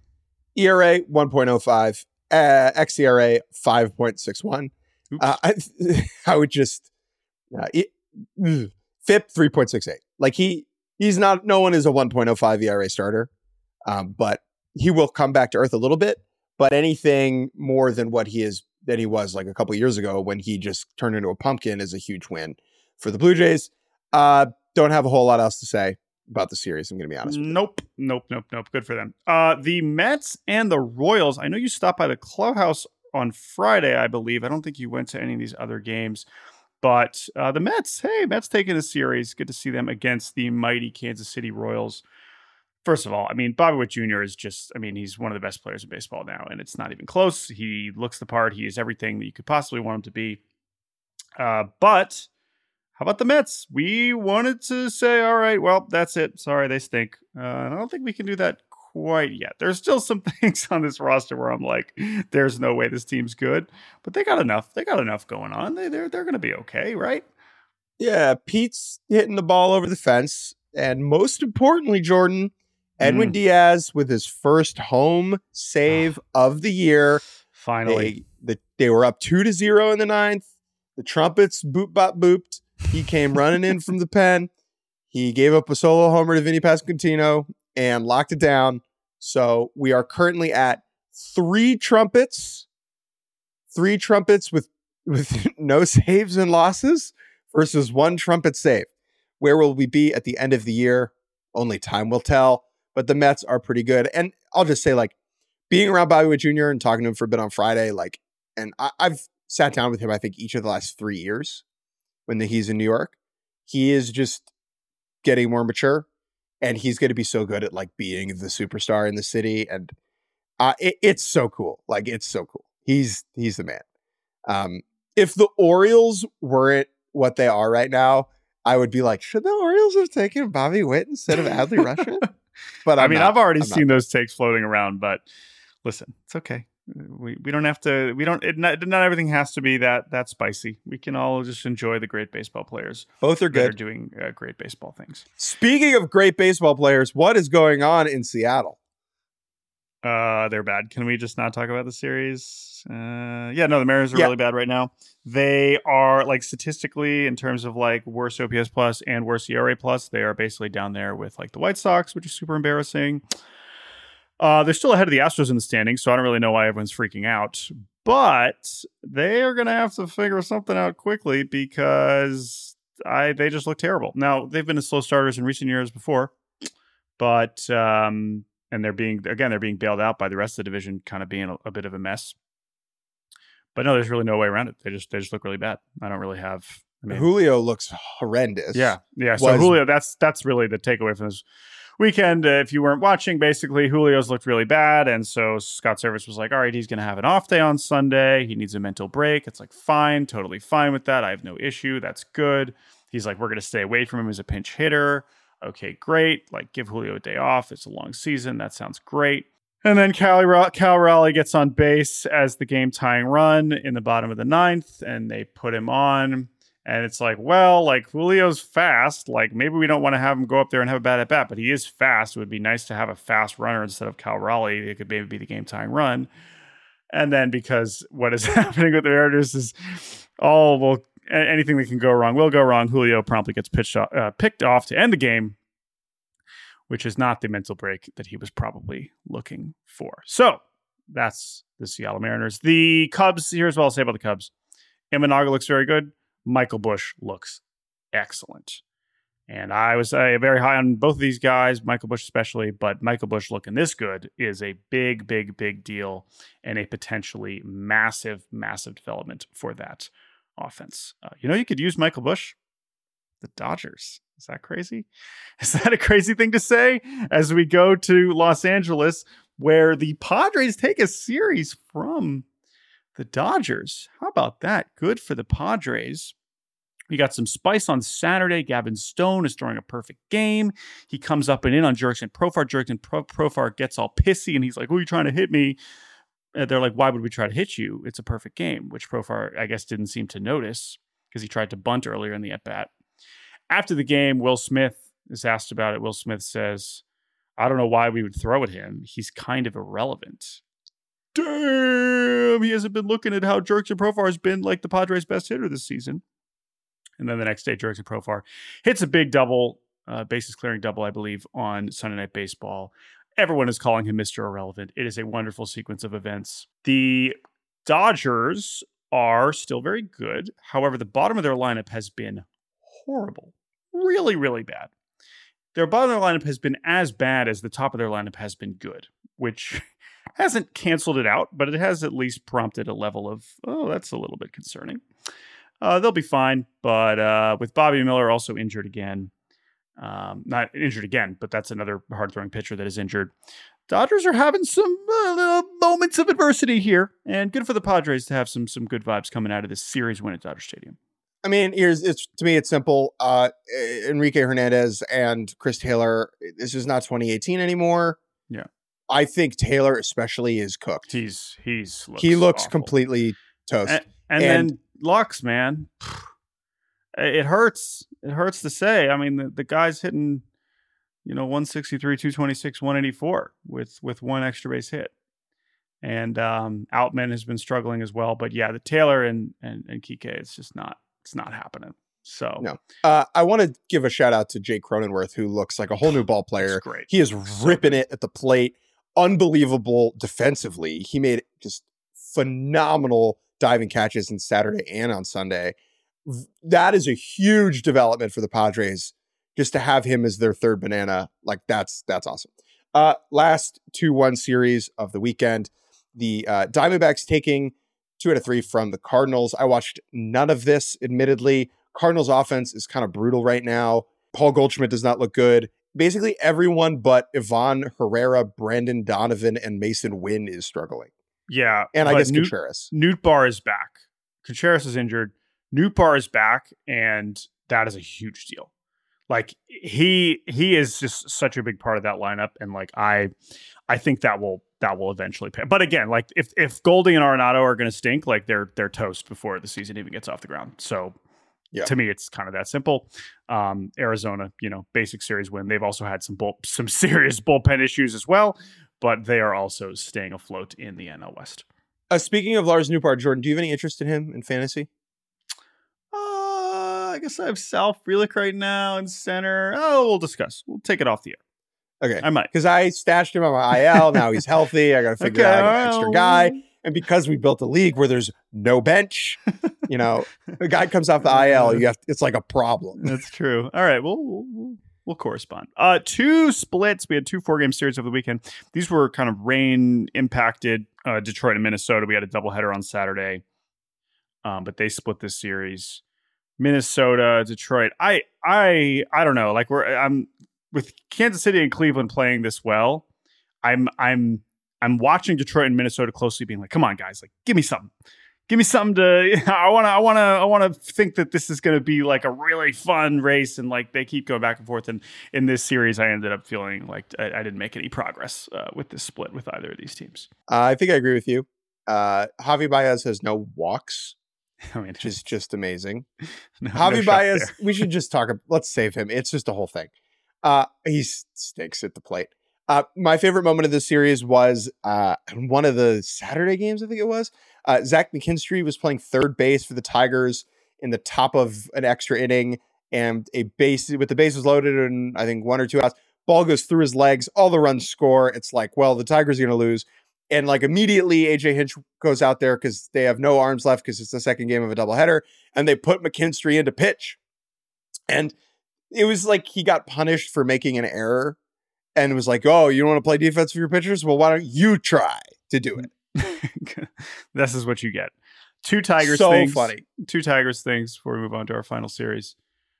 E R A one point oh five, uh, X E R A five point six one. Uh, I, I would just uh, it, ugh. F I P three point six eight. Like he he's not no one is a one point oh five E R A starter, um, but he will come back to earth a little bit. But anything more than what he is than he was like a couple years ago when he just turned into a pumpkin is a huge win for the Blue Jays. Uh, don't have a whole lot else to say about the series. I'm going to be honest with you. Nope, nope, nope, nope. Good for them. Uh, the Mets and the Royals. I know you stopped by the clubhouse on Friday, I believe. I don't think you went to any of these other games. But uh, the Mets, hey, Mets taking a series. Good to see them against the mighty Kansas City Royals. first of all, I mean, Bobby Witt Junior is just, I mean, he's one of the best players in baseball now, and it's not even close. He looks the part. He is everything that you could possibly want him to be. Uh, but how about the Mets? We wanted to say, all right, well, that's it. Sorry, they stink. Uh, and I don't think we can do that quite yet. There's still some things on this roster where I'm like, there's no way this team's good. But they got enough. They got enough going on. They, they're they're going to be okay, right? Yeah, Pete's hitting the ball over the fence. And most importantly, Jordan, Edwin mm. Diaz with his first home save of the year. Finally. They, the, they were up two to zero in the ninth. The trumpets boop bop booped. He came running in from the pen. He gave up a solo homer to Vinny Pasquantino and locked it down. So we are currently at three trumpets, three trumpets with, with no saves and losses versus one trumpet save. Where will we be at the end of the year? Only time will tell. But the Mets are pretty good. And I'll just say, like, being around Bobby Witt Junior and talking to him for a bit on Friday, like, and I, I've sat down with him, I think, each of the last three years when the, he's in New York. He is just getting more mature, and he's going to be so good at, like, being the superstar in the city. And uh, it, it's so cool. Like, it's so cool. He's he's the man. Um, if the Orioles weren't what they are right now, I would be like, should the Orioles have taken Bobby Witt instead of Adley Rutschman? But I'm I mean, not, I've already I'm seen not. those takes floating around, but listen, it's okay. We we don't have to, we don't, it, not, not everything has to be that that spicy. We can all just enjoy the great baseball players. Both are good. That are doing uh, great baseball things. Speaking of great baseball players, what is going on in Seattle? Uh, they're bad. Can we just not talk about the series? Uh, yeah, no, the Mariners are yeah. really bad right now. They are, like, statistically, in terms of, like, worst O P S plus and worst E R A plus, they are basically down there with, like, the White Sox, which is super embarrassing. Uh, they're still ahead of the Astros in the standings, so I don't really know why everyone's freaking out. But they are going to have to figure something out quickly because I they just look terrible. Now, they've been slow starters in recent years before, but um, and they're being again they're being bailed out by the rest of the division, kind of being a, a bit of a mess. But no, there's really no way around it. They just they just look really bad. I don't really have. I mean, Julio looks horrendous. Yeah, yeah. So Was, Julio, that's that's really the takeaway from this weekend. Uh, if you weren't watching, basically Julio's looked really bad, and so Scott Service was like, "All right, he's going to have an off day on Sunday. He needs a mental break." It's like, fine, totally fine with that. I have no issue. That's good. He's like, "We're going to stay away from him as a pinch hitter." Okay, great. Like, give Julio a day off. It's a long season. That sounds great. And then Cal, Cal Raleigh gets on base as the game tying run in the bottom of the ninth, and they put him on. And it's like, well, like, Julio's fast. Like, maybe we don't want to have him go up there and have a bad at bat, but he is fast. It would be nice to have a fast runner instead of Cal Raleigh. It could maybe be the game tying run. And then because what is happening with the Mariners is all, well, anything that can go wrong will go wrong. Julio promptly gets pitched off, uh, picked off to end the game, which is not the mental break that he was probably looking for. So that's the Seattle Mariners. The Cubs, here's what I'll say about the Cubs. Imanaga looks very good. Michael Busch looks excellent. And I was uh, very high on both of these guys, Michael Busch especially, but Michael Busch looking this good is a big, big, big deal and a potentially massive, massive development for that offense. Uh, you know, you could use Michael Busch. The Dodgers. Is that crazy? Is that a crazy thing to say? As we go to Los Angeles, where the Padres take a series from the Dodgers. How about that? Good for the Padres. We got some spice on Saturday. Gavin Stone is throwing a perfect game. He comes up and in on Jurickson Profar. Jurickson Pro- Profar gets all pissy, and he's like, "Who are you trying to hit me?" And they're like, "Why would we try to hit you? It's a perfect game," which Profar, I guess, didn't seem to notice because he tried to bunt earlier in the at-bat. After the game, Will Smith is asked about it. Will Smith says, "I don't know why we would throw at him. He's kind of irrelevant." Damn, he hasn't been looking at how Jurickson Profar has been like the Padres' best hitter this season. And then the next day, Jurickson Profar hits a big double, uh, bases clearing double, I believe, on Sunday Night Baseball. Everyone is calling him Mister Irrelevant. It is a wonderful sequence of events. The Dodgers are still very good. However, the bottom of their lineup has been horrible. Really, really bad. Their bottom of their lineup has been as bad as the top of their lineup has been good, which hasn't canceled it out, but it has at least prompted a level of, oh, that's a little bit concerning. Uh, they'll be fine, but uh, with Bobby Miller also injured again, Um, not injured again, but that's another hard-throwing pitcher that is injured. Dodgers are having some uh, moments of adversity here, and good for the Padres to have some some good vibes coming out of this series win at Dodger Stadium. I mean, here's it's to me, it's simple. Uh, Enrique Hernandez and Chris Taylor. This is not twenty eighteen anymore. Yeah, I think Taylor especially is cooked. He's he's looks he looks awful. completely toast. And, and, and then Lux, man, it hurts. It hurts to say. I mean, the, the guy's hitting, you know, one sixty-three, two twenty-six, one eighty-four with with one extra base hit. And um, Outman has been struggling as well. But yeah, the Taylor and and, and Kike, it's just not it's not happening. So no, uh, I want to give a shout out to Jake Cronenworth, who looks like a whole new ball player. Great. He is ripping it at the plate, unbelievable defensively. He made just phenomenal diving catches on Saturday and on Sunday. That is a huge development for the Padres. Just to have him as their third banana, like that's that's awesome. Uh, last two one series of the weekend, the uh, Diamondbacks taking two out of three from the Cardinals. I watched none of this, admittedly. Cardinals offense is kind of brutal right now. Paul Goldschmidt does not look good. Basically, everyone but Ivan Herrera, Brandon Donovan, and Mason Wynn is struggling. Yeah, and I guess Newt, Contreras. Nootbaar is back. Contreras is injured. Nootbaar is back, and that is a huge deal. Like he he is just such a big part of that lineup, and like I I think that will that will eventually pay. But again, like if if Goldie and Arenado are going to stink, like they're they're toast before the season even gets off the ground. So yeah. To me, it's kind of that simple. Um, Arizona, you know, basic series win. They've also had some bull, some serious bullpen issues as well, but they are also staying afloat in the N L West. Uh, speaking of Lars Nootbaar, Jordan, do you have any interest in him in fantasy? Uh, I guess I have Sal Frelick right now in center. Oh, we'll discuss. We'll take it off the air. Okay. I might. Because I stashed him on my I L. Now he's healthy. I got to figure okay, out an extra guy. And because we built a league where there's no bench, you know, the guy comes off the I L, you have it's like a problem. That's true. All right. We'll, we'll, we'll correspond. Uh, two splits. We had two four-game series over the weekend. These were kind of rain-impacted. Uh, Detroit and Minnesota. We had a doubleheader on Saturday. Um, but they split this series. Minnesota, Detroit. I I I don't know. Like we're I'm with Kansas City and Cleveland playing this well. I'm I'm I'm watching Detroit and Minnesota closely, being like, come on, guys, like give me something. Give me something to I wanna I wanna I wanna think that this is gonna be like a really fun race, and like they keep going back and forth. And in this series, I ended up feeling like I, I didn't make any progress uh, with this split with either of these teams. Uh, I think I agree with you. Uh, Javi Baez has no walks. I mean, which is just amazing. No, Javi no Baez, we should just talk. Let's save him. It's just a whole thing. Uh, he stinks at the plate. Uh, my favorite moment of this series was uh, one of the Saturday games, I think it was. Uh, Zach McKinstry was playing third base for the Tigers in the top of an extra inning, and a base with the bases loaded and I think one or two outs. Ball goes through his legs. All the runs score. It's like, well, the Tigers are going to lose. And like immediately A J Hinch goes out there because they have no arms left because it's the second game of a doubleheader, and they put McKinstry into pitch. And it was like he got punished for making an error and was like, oh, you don't want to play defense for your pitchers? Well, why don't you try to do it? This is what you get. Two Tigers so things. funny. Two Tigers things before we move on to our final series.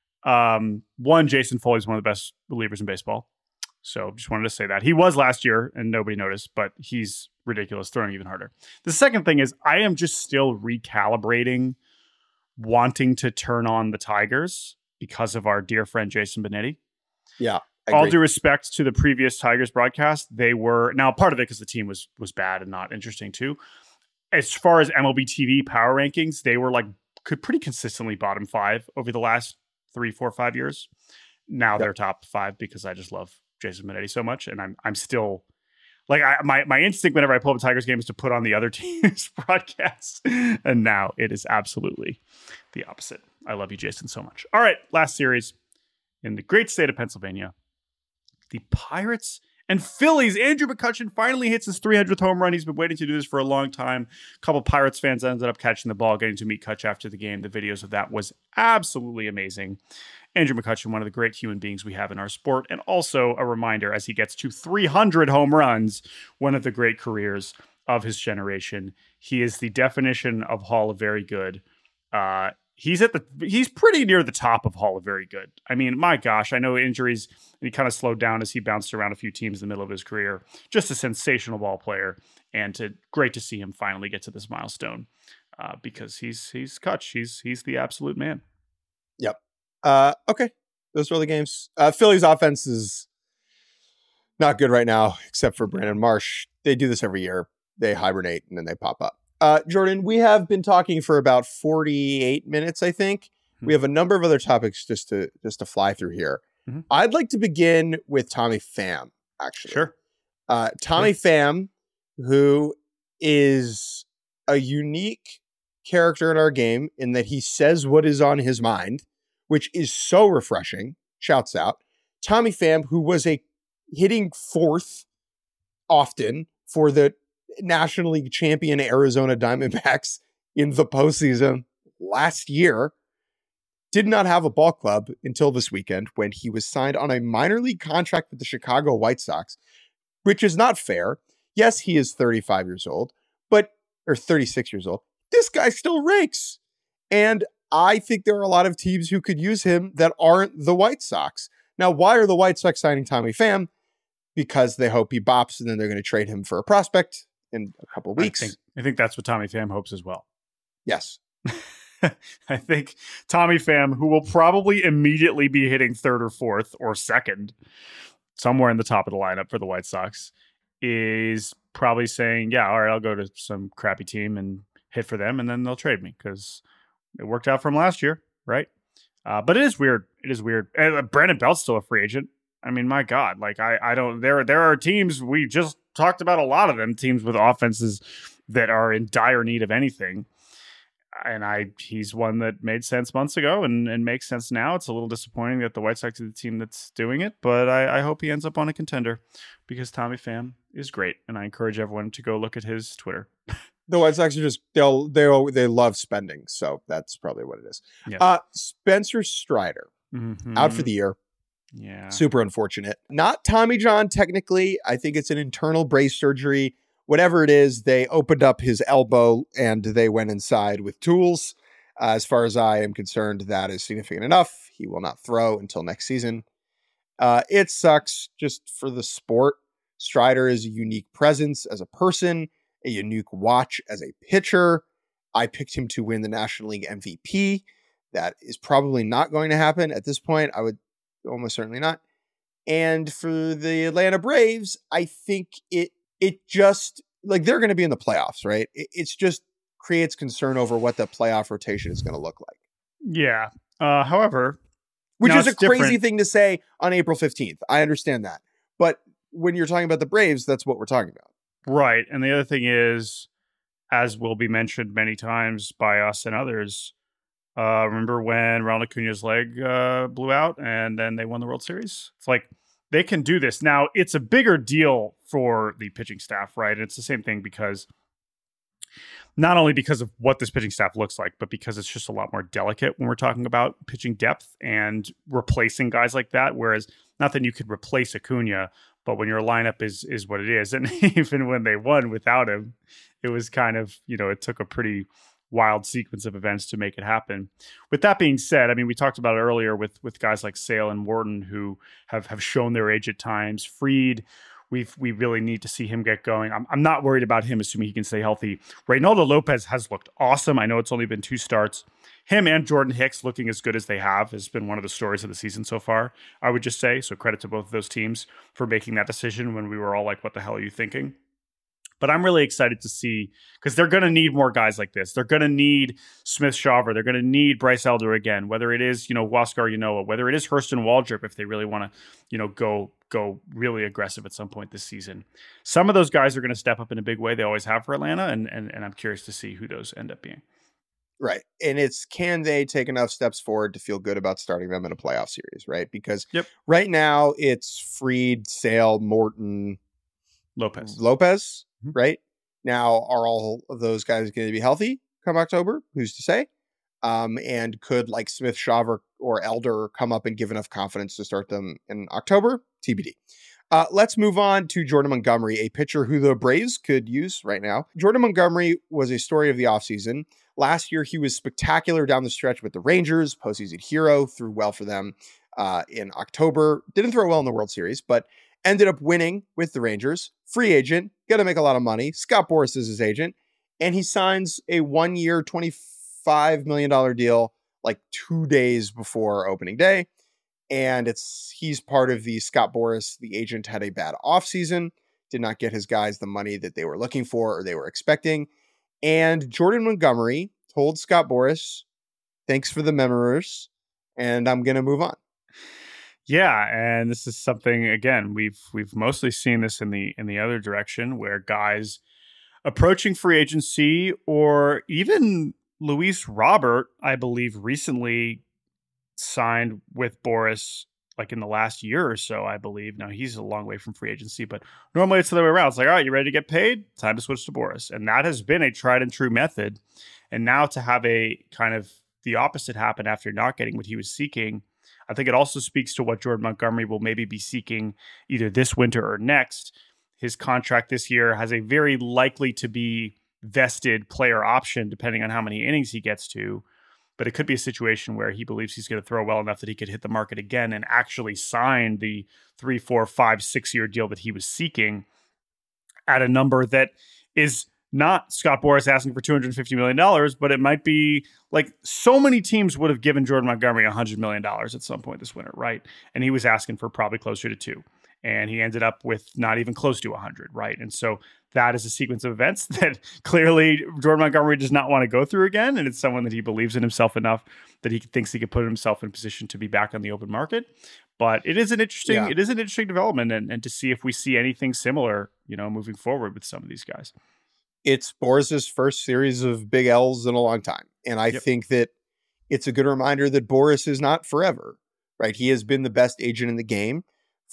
Um, one, Jason Foley is one of the best relievers in baseball. So just wanted to say that. He was last year and nobody noticed, but he's ridiculous, throwing even harder. The second thing is I am just still recalibrating wanting to turn on the Tigers because of our dear friend Jason Benetti. Yeah. All due respect to the previous Tigers broadcast, they were now part of it because the team was was bad and not interesting too. As far as M L B T V power rankings, they were like could pretty consistently bottom five over the last three, four, five years. Now yep. They're top five because I just love Jason Benetti so much, and I'm I'm still like I, my my instinct whenever I pull up a Tigers game is to put on the other team's broadcast, and now it is absolutely the opposite. I love you, Jason, so much. All right, last series in the great state of Pennsylvania, the Pirates and Phillies. Andrew McCutchen finally hits his three hundredth home run. He's been waiting to do this for a long time. A couple Pirates fans ended up catching the ball, getting to meet Kutch after the game. The videos of that was absolutely amazing. Andrew McCutchen, one of the great human beings we have in our sport, and also a reminder as he gets to three hundred home runs, one of the great careers of his generation. He is the definition of Hall of Very Good. Uh, he's at the he's pretty near the top of Hall of Very Good. I mean, my gosh, I know injuries, and he kind of slowed down as he bounced around a few teams in the middle of his career. Just a sensational ball player, and to great to see him finally get to this milestone uh, because he's he's Kutch. He's he's the absolute man. Yep. Uh, okay, those are all the games. Uh, Philly's offense is not good right now, except for Brandon Marsh. They do this every year. They hibernate and then they pop up. Uh, Jordan, we have been talking for about forty-eight minutes, I think. Mm-hmm. We have a number of other topics just to just to fly through here. Mm-hmm. I'd like to begin with Tommy Pham, actually. Sure. Uh, Tommy sure. Pham, who is a unique character in our game in that he says what is on his mind, which is so refreshing. Shouts out. Tommy Pham, who was a hitting fourth often for the National League champion Arizona Diamondbacks in the postseason last year, did not have a ball club until this weekend when he was signed on a minor league contract with the Chicago White Sox, which is not fair. Yes, he is thirty-five years old, but or thirty-six years old. This guy still rakes. And I think there are a lot of teams who could use him that aren't the White Sox. Now, why are the White Sox signing Tommy Pham? Because they hope he bops and then they're going to trade him for a prospect in a couple of weeks. I think, I think that's what Tommy Pham hopes as well. Yes. I think Tommy Pham, who will probably immediately be hitting third or fourth or second, somewhere in the top of the lineup for the White Sox, is probably saying, yeah, all right, I'll go to some crappy team and hit for them, and then they'll trade me because it worked out for him last year, right? Uh, but it is weird. It is weird. And, uh, Brandon Belt's still a free agent. I mean, my God, like I, I don't, there, there are teams, we just talked about a lot of them, teams with offenses that are in dire need of anything. And I, he's one that made sense months ago and, and makes sense now. It's a little disappointing that the White Sox are the team that's doing it, but I, I hope he ends up on a contender because Tommy Pham is great. And I encourage everyone to go look at his Twitter. The White Sox are just, they'll, they'll, they love spending. So that's probably what it is. Yes. Uh, Spencer Strider mm-hmm. out for the year. Yeah. Super unfortunate. Not Tommy John, technically. I think it's an internal brace surgery. Whatever it is, they opened up his elbow and they went inside with tools. Uh, as far as I am concerned, that is significant enough. He will not throw until next season. Uh, it sucks just for the sport. Strider is a unique presence as a person, a unique watch as a pitcher. I picked him to win the National League M V P. That is probably not going to happen at this point. I would almost certainly not. And for the Atlanta Braves, I think it it just, like, they're going to be in the playoffs, right? It it's just creates concern over what the playoff rotation is going to look like. Yeah. Uh, however, which is a crazy different. thing to say on April fifteenth. I understand that. But when you're talking about the Braves, that's what we're talking about. Right. And the other thing is, as will be mentioned many times by us and others, uh, remember when Ronald Acuña's leg uh, blew out and then they won the World Series? It's like, they can do this. Now, it's a bigger deal for the pitching staff, right? And it's the same thing because not only because of what this pitching staff looks like, but because it's just a lot more delicate when we're talking about pitching depth and replacing guys like that. Whereas, not that you could replace Acuña, but when your lineup is is what it is, and even when they won without him, it was kind of, you know, it took a pretty wild sequence of events to make it happen. With that being said, I mean, we talked about it earlier with with guys like Sale and Morton who have have shown their age at times. Fried, we've we really need to see him get going. I'm I'm not worried about him, assuming he can stay healthy. Reynaldo Lopez has looked awesome. I know it's only been two starts. Him and Jordan Hicks looking as good as they have has been one of the stories of the season so far, I would just say. So credit to both of those teams for making that decision when we were all like, what the hell are you thinking? But I'm really excited to see, because they're going to need more guys like this. They're going to need Smith Shawver. They're going to need Bryce Elder again, whether it is, you know, Huascar Ynoa, whether it is Hurston Waldrop, if they really want to, you know, go go really aggressive at some point this season. Some of those guys are going to step up in a big way. They always have for Atlanta, and and, and I'm curious to see who those end up being. Right. And it's, can they take enough steps forward to feel good about starting them in a playoff series, right? Because yep. right now it's Fried, Sale, Morton, Lopez. Lopez. Right now, are all of those guys going to be healthy come October? Who's to say? Um, and could like Smith, Shawver, or Elder come up and give enough confidence to start them in October? T B D. Uh, let's move on to Jordan Montgomery, a pitcher who the Braves could use right now. Jordan Montgomery was a story of the offseason. Last year, he was spectacular down the stretch with the Rangers, postseason hero, threw well for them uh, in October. Didn't throw well in the World Series, but ended up winning with the Rangers. Free agent, going to make a lot of money. Scott Boras is his agent, and he signs a one-year, twenty-five million dollars deal like two days before opening day. And it's he's part of the Scott Boras, the agent, had a bad offseason, did not get his guys the money that they were looking for or they were expecting. And Jordan Montgomery told Scott Boras, thanks for the memories, and I'm going to move on. Yeah, and this is something, again, we've we've mostly seen this in the in the other direction, where guys approaching free agency, or even Luis Robert, I believe, recently signed with Boras like in the last year or so, I believe. Now, he's a long way from free agency, but normally it's the other way around. It's like, all right, you ready to get paid? Time to switch to Boras. And that has been a tried and true method. And now to have a kind of the opposite happen after not getting what he was seeking, I think it also speaks to what Jordan Montgomery will maybe be seeking either this winter or next. His contract this year has a very likely to be vested player option, depending on how many innings he gets to. But it could be a situation where he believes he's going to throw well enough that he could hit the market again and actually sign the three, four, five, six year deal that he was seeking at a number that is not Scott Boras asking for two hundred fifty million dollars, but it might be like so many teams would have given Jordan Montgomery one hundred million dollars at some point this winter, right? And he was asking for probably closer to two. And he ended up with not even close to one hundred, right? And so that is a sequence of events that clearly Jordan Montgomery does not want to go through again. And it's someone that he believes in himself enough that he thinks he could put himself in a position to be back on the open market. But it is an interesting, yeah. it is an interesting development, and, and to see if we see anything similar, you know, moving forward with some of these guys. It's Boras' first series of big L's in a long time. And I yep. think that it's a good reminder that Boras is not forever, right? He has been the best agent in the game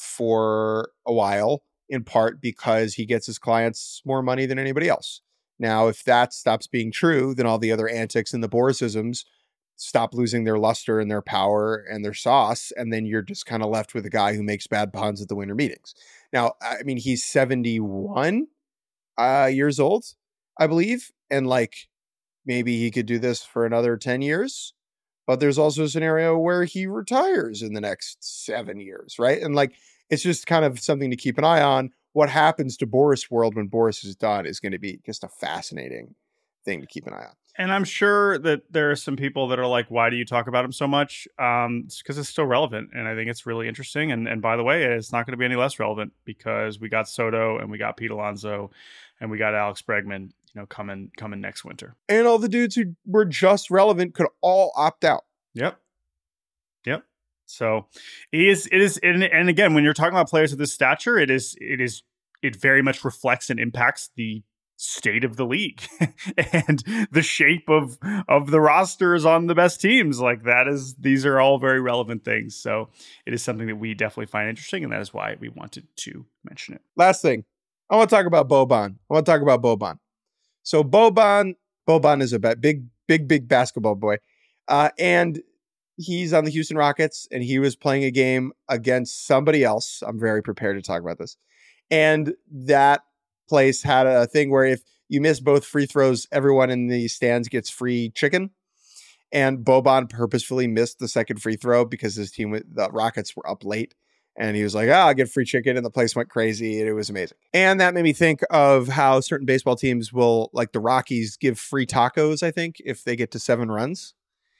for a while, in part because he gets his clients more money than anybody else. Now, if that stops being true, then all the other antics and the Borasisms stop losing their luster and their power and their sauce, and then you're just kind of left with a guy who makes bad puns at the winter meetings. Now, I mean, he's seventy-one uh, years old, I believe, and like maybe he could do this for another ten years. But there's also a scenario where he retires in the next seven years, right? And like, it's just kind of something to keep an eye on. What happens to Boras world when Boras is done is going to be just a fascinating thing to keep an eye on. And I'm sure that there are some people that are like, why do you talk about him so much? Um, it's because it's still relevant. And I think it's really interesting. And, and by the way, it's not going to be any less relevant because we got Soto and we got Pete Alonso and we got Alex Bregman, you know, coming coming next winter. And all the dudes who were just relevant could all opt out. Yep. Yep. So it is, it is, and, and again, when you're talking about players of this stature, it is, it is, it very much reflects and impacts the state of the league and the shape of, of the rosters on the best teams. Like that is, these are all very relevant things. So it is something that we definitely find interesting. And that is why we wanted to mention it. Last thing, I want to talk about Boban. I want to talk about Boban. So Boban, Boban is a big, big, big basketball boy. Uh, and he's on the Houston Rockets, and he was playing a game against somebody else. I'm very prepared to talk about this. And that place had a thing where if you miss both free throws, everyone in the stands gets free chicken. And Boban purposefully missed the second free throw because his team, the Rockets, were up late. And he was like, ah, I'll get free chicken. And the place went crazy. And it was amazing. And that made me think of how certain baseball teams will, like the Rockies, give free tacos, I think, if they get to seven runs.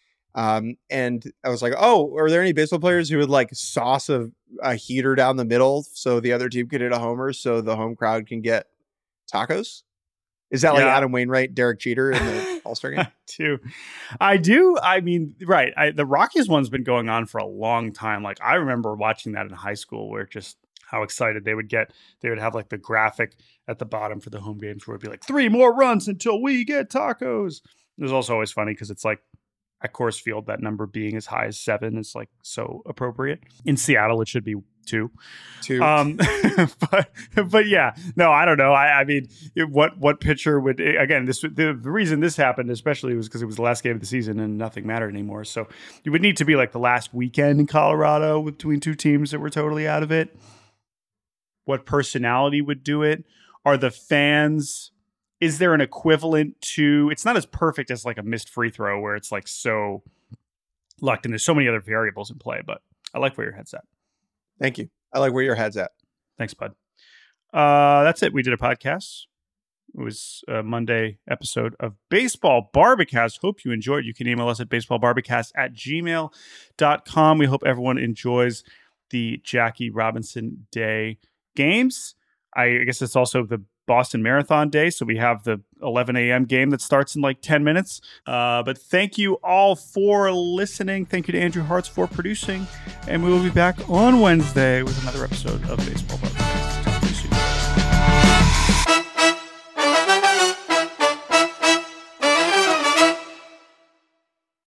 Um, and I was like, oh, are there any baseball players who would like sauce a, a heater down the middle so the other team could hit a homer so the home crowd can get tacos? Is that like yeah. Adam Wainwright, Derek Jeter in the All-Star game? I do. I do. I mean, right. I, the Rockies one's been going on for a long time. Like I remember watching that in high school where just how excited they would get. They would have like the graphic at the bottom for the home games where it'd be like three more runs until we get tacos. It was also always funny because it's like at Coors Field, that number being as high as seven is like so appropriate. In Seattle, it should be two. Two. Um, but but yeah, no, I don't know. I, I mean, it, what what pitcher would again? This the, the reason this happened, especially, was because it was the last game of the season and nothing mattered anymore. So you would need to be like the last weekend in Colorado between two teams that were totally out of it. What personality would do it? Are the fans is there an equivalent to, it's not as perfect as like a missed free throw where it's like so locked in. There's so many other variables in play, but I like where your head's at. Thank you. I like where your head's at. Thanks, bud. Uh, that's it. We did a podcast. It was a Monday episode of Baseball Barbacast. Hope you enjoyed. You can email us at baseballbarbacast at gmail dot com. We hope everyone enjoys the Jackie Robinson Day games. I guess it's also the Boston Marathon Day, so we have the eleven a.m. game that starts in like ten minutes. Uh, but thank you all for listening. Thank you to Andrew Hartz for producing. And we will be back on Wednesday with another episode of Baseball Barbacast.